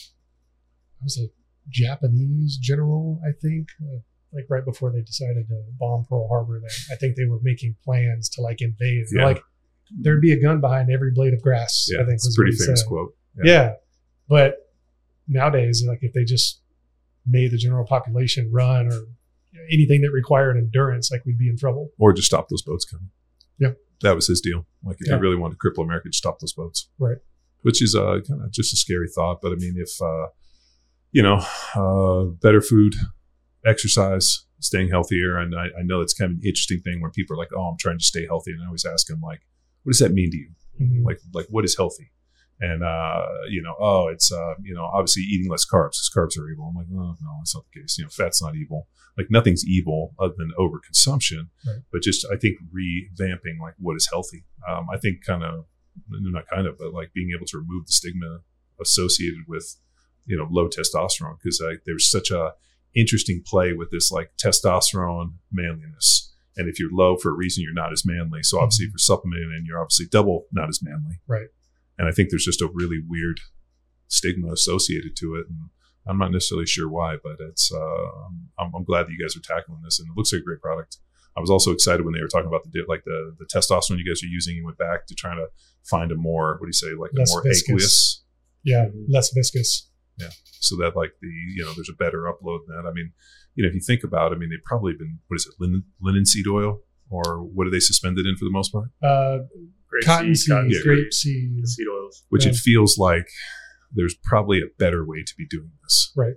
it was a Japanese general, I think, uh, like right before they decided to bomb Pearl Harbor. There, I think they were making plans to like invade. Yeah. Like there'd be a gun behind every blade of grass. Yeah, I think it's was a pretty what he famous said. quote. Yeah. But nowadays, like if they just made the general population run or anything that required endurance, like we'd be in trouble. Or just stop those boats coming. Yeah. That was his deal. Like if Yeah. you really wanted to cripple America, just stop those boats. Right. Which is uh, kind of just a scary thought. But I mean, if, uh, you know, uh, better food, exercise, staying healthier. And I, I know that's kind of an interesting thing where people are like, oh, I'm trying to stay healthy. And I always ask them, like, what does that mean to you? Mhm. Like, like what is healthy? And, uh, you know, oh, it's, uh, you know, obviously eating less carbs because carbs are evil. I'm like, oh, no, that's not the case. You know, fat's not evil. Like nothing's evil other than overconsumption, Right. but just, I think revamping like what is healthy. Um, I think kind of, not kind of, but like being able to remove the stigma associated with, you know, low testosterone. Cause like there's such a interesting play with this like testosterone manliness. And if you're low for a reason, you're not as manly. So obviously if you're supplementing and you're obviously double not as manly. Right. And I think there's just a really weird stigma associated to it. And I'm not necessarily sure why, but it's, uh, I'm, I'm glad that you guys are tackling this and it looks like a great product. I was also excited when they were talking about the, like the, the testosterone you guys are using. You went back to trying to find a more, what do you say? Like Less a more viscous. aqueous. Yeah. Less viscous. Yeah. So that like the, you know, there's a better upload than that. I mean, you know, if you think about it, I mean, they've probably been, what is it? Linen, linen seed oil or what are they suspended in for the most part? Uh, Grape cotton seed, seed, cotton grape seed, seed. seed oils. Which Yeah. it feels like there's probably a better way to be doing this. Right.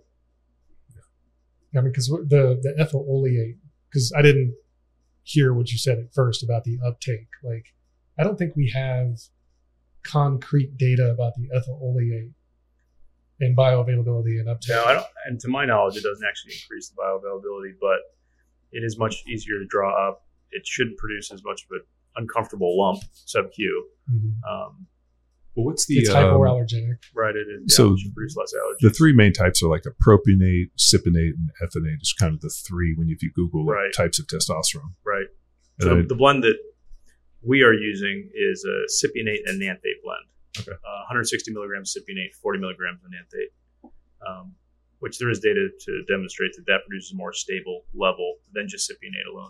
I mean, because the the ethyl oleate, because I didn't hear what you said at first about the uptake. Like, I don't think we have concrete data about the ethyl oleate and bioavailability and uptake. No, I don't. And to my knowledge, it doesn't actually increase the bioavailability, but it is much easier to draw up. It shouldn't produce as much of an uncomfortable lump sub-Q. Mhm. Um, Well, what's the, It's um, hypoallergenic. right. It is. Yeah, So it should produce less allergies. the three main types are like a propionate, cypionate, and ethanate. Is kind of the three when you, if you Google like, Right. types of testosterone. Right. And So I- the, the blend that we are using is a cypionate and nanthate blend. Okay. Uh, one hundred sixty milligrams cypionate, forty milligrams of nanthate, um, which there is data to demonstrate that that produces a more stable level than just cypionate alone.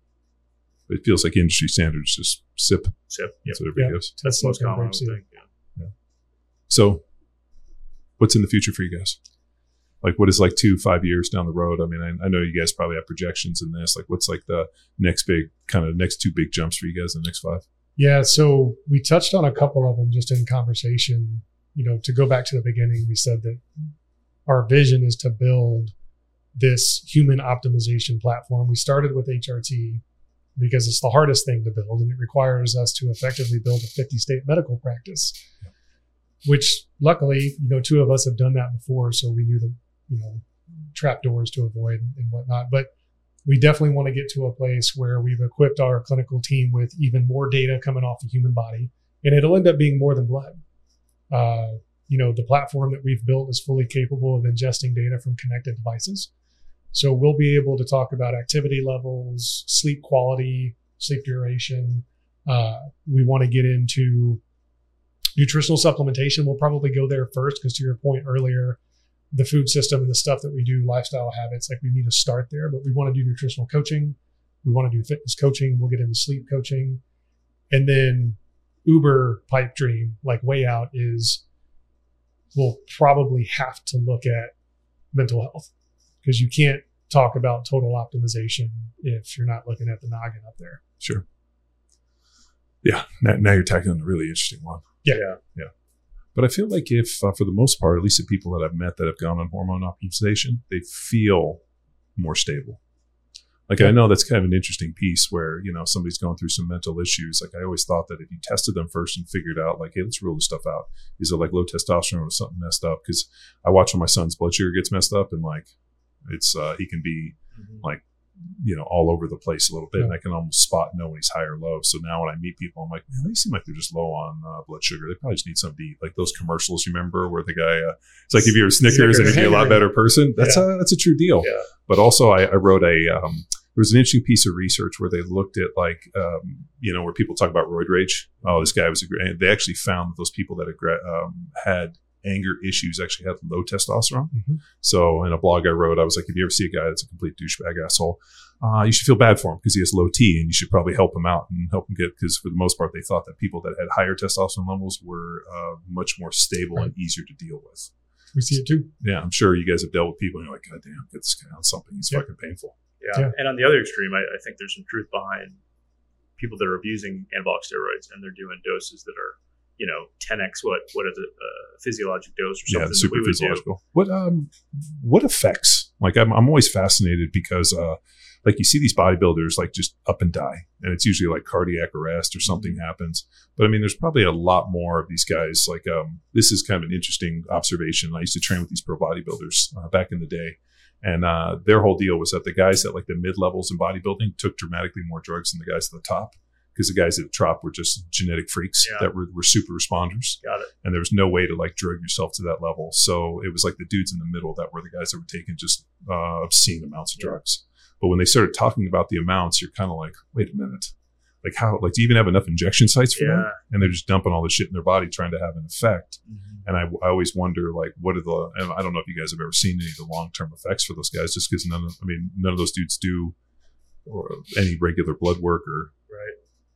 it feels like industry standards just sip. So, yep. That's what everybody Yeah. goes. That's the most That's common, I would grape seed. think. Yeah. So, what's in the future for you guys? Like, what is like two, five years down the road? I mean, I, I know you guys probably have projections in this. Like, what's like the next big kind of next two big jumps for you guys in the next five? Yeah, so we touched on a couple of them just in conversation. You know, to go back to the beginning, we said that our vision is to build this human optimization platform. We started with H R T because it's the hardest thing to build, and it requires us to effectively build a fifty state medical practice, which luckily, you know, two of us have done that before, so we knew the, you know, trap doors to avoid and whatnot. But we definitely want to get to a place where we've equipped our clinical team with even more data coming off the human body, and it'll end up being more than blood. Uh, you know, the platform that we've built is fully capable of ingesting data from connected devices. So we'll be able to talk about activity levels, sleep quality, sleep duration. Uh, we want to get into nutritional supplementation. We'll probably go there first because to your point earlier, the food system and the stuff that we do, lifestyle habits, like we need to start there, but we want to do nutritional coaching. We want to do fitness coaching. We'll get into sleep coaching. And then Uber pipe dream, like way out, is we'll probably have to look at mental health because you can't talk about total optimization if you're not looking at the noggin up there. Sure. Yeah. Now, now you're tackling a really interesting one. Yeah. Yeah. Yeah. But I feel like if, uh, for the most part, at least the people that I've met that have gone on hormone optimization, they feel more stable. Like, I know that's kind of an interesting piece where, you know, somebody's going through some mental issues. Like, I always thought that if you tested them first and figured out, like, hey, let's rule this stuff out. Is it like low testosterone or something messed up? Because I watch when my son's blood sugar gets messed up and, like, it's, uh, he can be, Mhm. like, you know, all over the place a little bit. Yeah. And I can almost spot and know when he's high or low. So now when I meet people, I'm like, man, they seem like they're just low on uh, blood sugar. They probably just need something to eat. Like those commercials, you remember, where the guy, uh, it's like if you're a Snickers, Snickers and you'd be a lot hangry. better person. That's Yeah. a, that's a true deal. Yeah. But also I, I wrote a, um, was an interesting piece of research where they looked at like, um, you know, where people talk about roid rage. Oh, this guy was a great, they actually found that those people that um, had anger issues actually had low testosterone. Mm-hmm. So in a blog I wrote, I was like, if you ever see a guy that's a complete douchebag asshole, uh, you should feel bad for him because he has low T and you should probably help him out and help him get, because for the most part, they thought that people that had higher testosterone levels were uh, much more stable right. and easier to deal with. We see it too. Yeah, I'm sure you guys have dealt with people and you're like, God damn, get this guy on something. He's yep. fucking painful. Yeah. yeah. And on the other extreme, I, I think there's some truth behind people that are abusing anabolic steroids and they're doing doses that are, you know, ten x what what is it, a physiologic dose or something? Yeah, super that we would physiological. Do. What um, what effects? Like I'm I'm always fascinated because uh, like you see these bodybuilders like just up and die, and it's usually like cardiac arrest or something mm-hmm. happens. But I mean, there's probably a lot more of these guys. Like um, this is kind of an interesting observation. I used to train with these pro bodybuilders uh, back in the day. And uh, their whole deal was that the guys at like the mid levels in bodybuilding took dramatically more drugs than the guys at the top, because the guys at the top were just genetic freaks yeah. that were, were super responders. Got it. And there was no way to like drug yourself to that level. So it was like the dudes in the middle that were the guys that were taking just uh, obscene amounts of yeah. drugs. But when they started talking about the amounts, you're kind of like, wait a minute. Like how, like do you even have enough injection sites for yeah. that? And they're just dumping all this shit in their body trying to have an effect. Mm-hmm. And I, I always wonder, like, what are the, and I don't know if you guys have ever seen any of the long-term effects for those guys, just because none of, I mean, none of those dudes do or any regular blood work or. Right.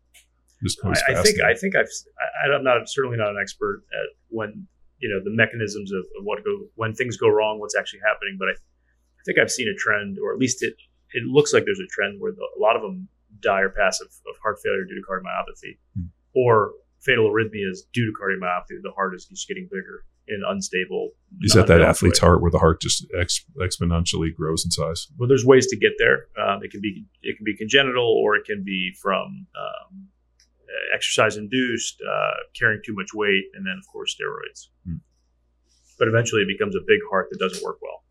Just I, I think, I think I've, I, I'm not, certainly not an expert at when, you know, the mechanisms of, of what go, when things go wrong, what's actually happening. But I, I think I've seen a trend, or at least it, it looks like there's a trend where the, a lot of them die or pass of, of heart failure due to cardiomyopathy hmm. or fatal arrhythmias due to cardiomyopathy. The heart is just getting bigger and unstable. Is that that athlete's way. heart where the heart just ex- exponentially grows in size? Well, there's ways to get there. Um, it can be it can be congenital, or it can be from um, exercise induced, uh, carrying too much weight, and then of course steroids. Hmm. But eventually, it becomes a big heart that doesn't work well.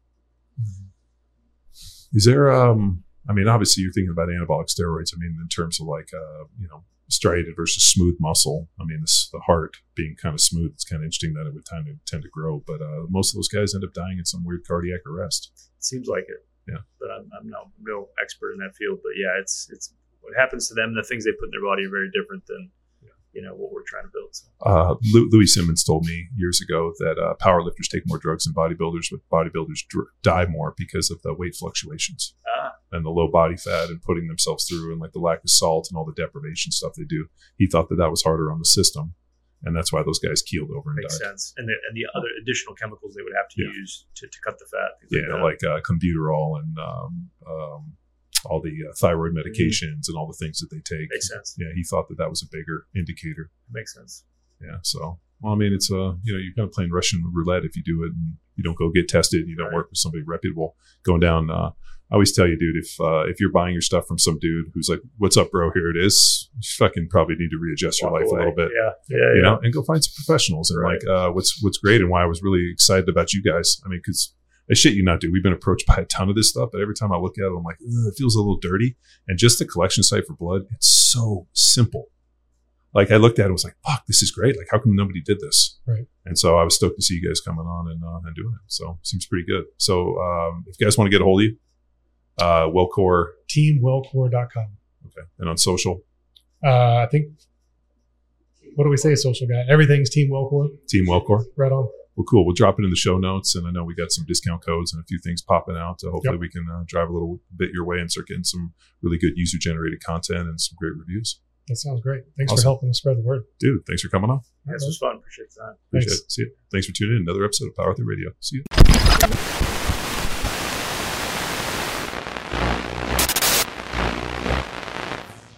Is there? Um, I mean, obviously, you're thinking about anabolic steroids. I mean, in terms of like, uh, you know. striated versus smooth muscle. I mean, this, the heart being kind of smooth, it's kind of interesting that it would tend to, tend to grow. But uh, most of those guys end up dying in some weird cardiac arrest. It seems like it. Yeah. But I'm, I'm no, no expert in that field. But yeah, it's it's what happens to them. The things they put in their body are very different than yeah. you know what we're trying to build. So. Uh, Louis Simmons told me years ago that uh, powerlifters take more drugs than bodybuilders, but bodybuilders dr- die more because of the weight fluctuations. Ah. And the low body fat and putting themselves through, and like the lack of salt and all the deprivation stuff they do. He thought that that was harder on the system, and that's why those guys keeled over and Makes died. Makes sense. And the, and the other additional chemicals they would have to yeah. use to, to cut the fat. Yeah, like, like uh, clenbuterol and um, um, all the uh, thyroid medications mm-hmm. and all the things that they take. Makes sense. Yeah, he thought that that was a bigger indicator. Makes sense. Yeah, so well, I mean, it's uh, you know, you're kind of playing Russian roulette if you do it and you don't go get tested, you don't right. work with somebody reputable. Going down. Uh, I always tell you, dude, if uh, if you're buying your stuff from some dude who's like, "What's up, bro? Here it is," you fucking probably need to readjust your Walk life away. a little bit. Yeah, yeah, you yeah. know, and go find some professionals. And right. like, uh, what's what's great and why I was really excited about you guys. I mean, because I shit you not, dude. We've been approached by a ton of this stuff, but every time I look at it, I'm like, it feels a little dirty. And just the collection site for blood, it's so simple. Like I looked at it, and was like, fuck, this is great. Like, how come nobody did this? Right. And so I was stoked to see you guys coming on and uh, and doing it. So it seems pretty good. So um, if you guys want to get a hold of you, uh, Wellcore. team wellcore dot com. Okay. And on social? Uh, I think, what do we say, social guy? Everything's Team Wellcore. Team Wellcore. Right on. Well, cool. We'll drop it in the show notes. And I know we got some discount codes and a few things popping out. So hopefully yep. we can uh, drive a little bit your way and start getting some really good user-generated content and some great reviews. That sounds great. Thanks awesome. for helping us spread the word. Dude, thanks for coming on. This was fun. Appreciate that. Appreciate Thanks. it. See you. Thanks for tuning in. Another episode of Power Athlete Radio. See you.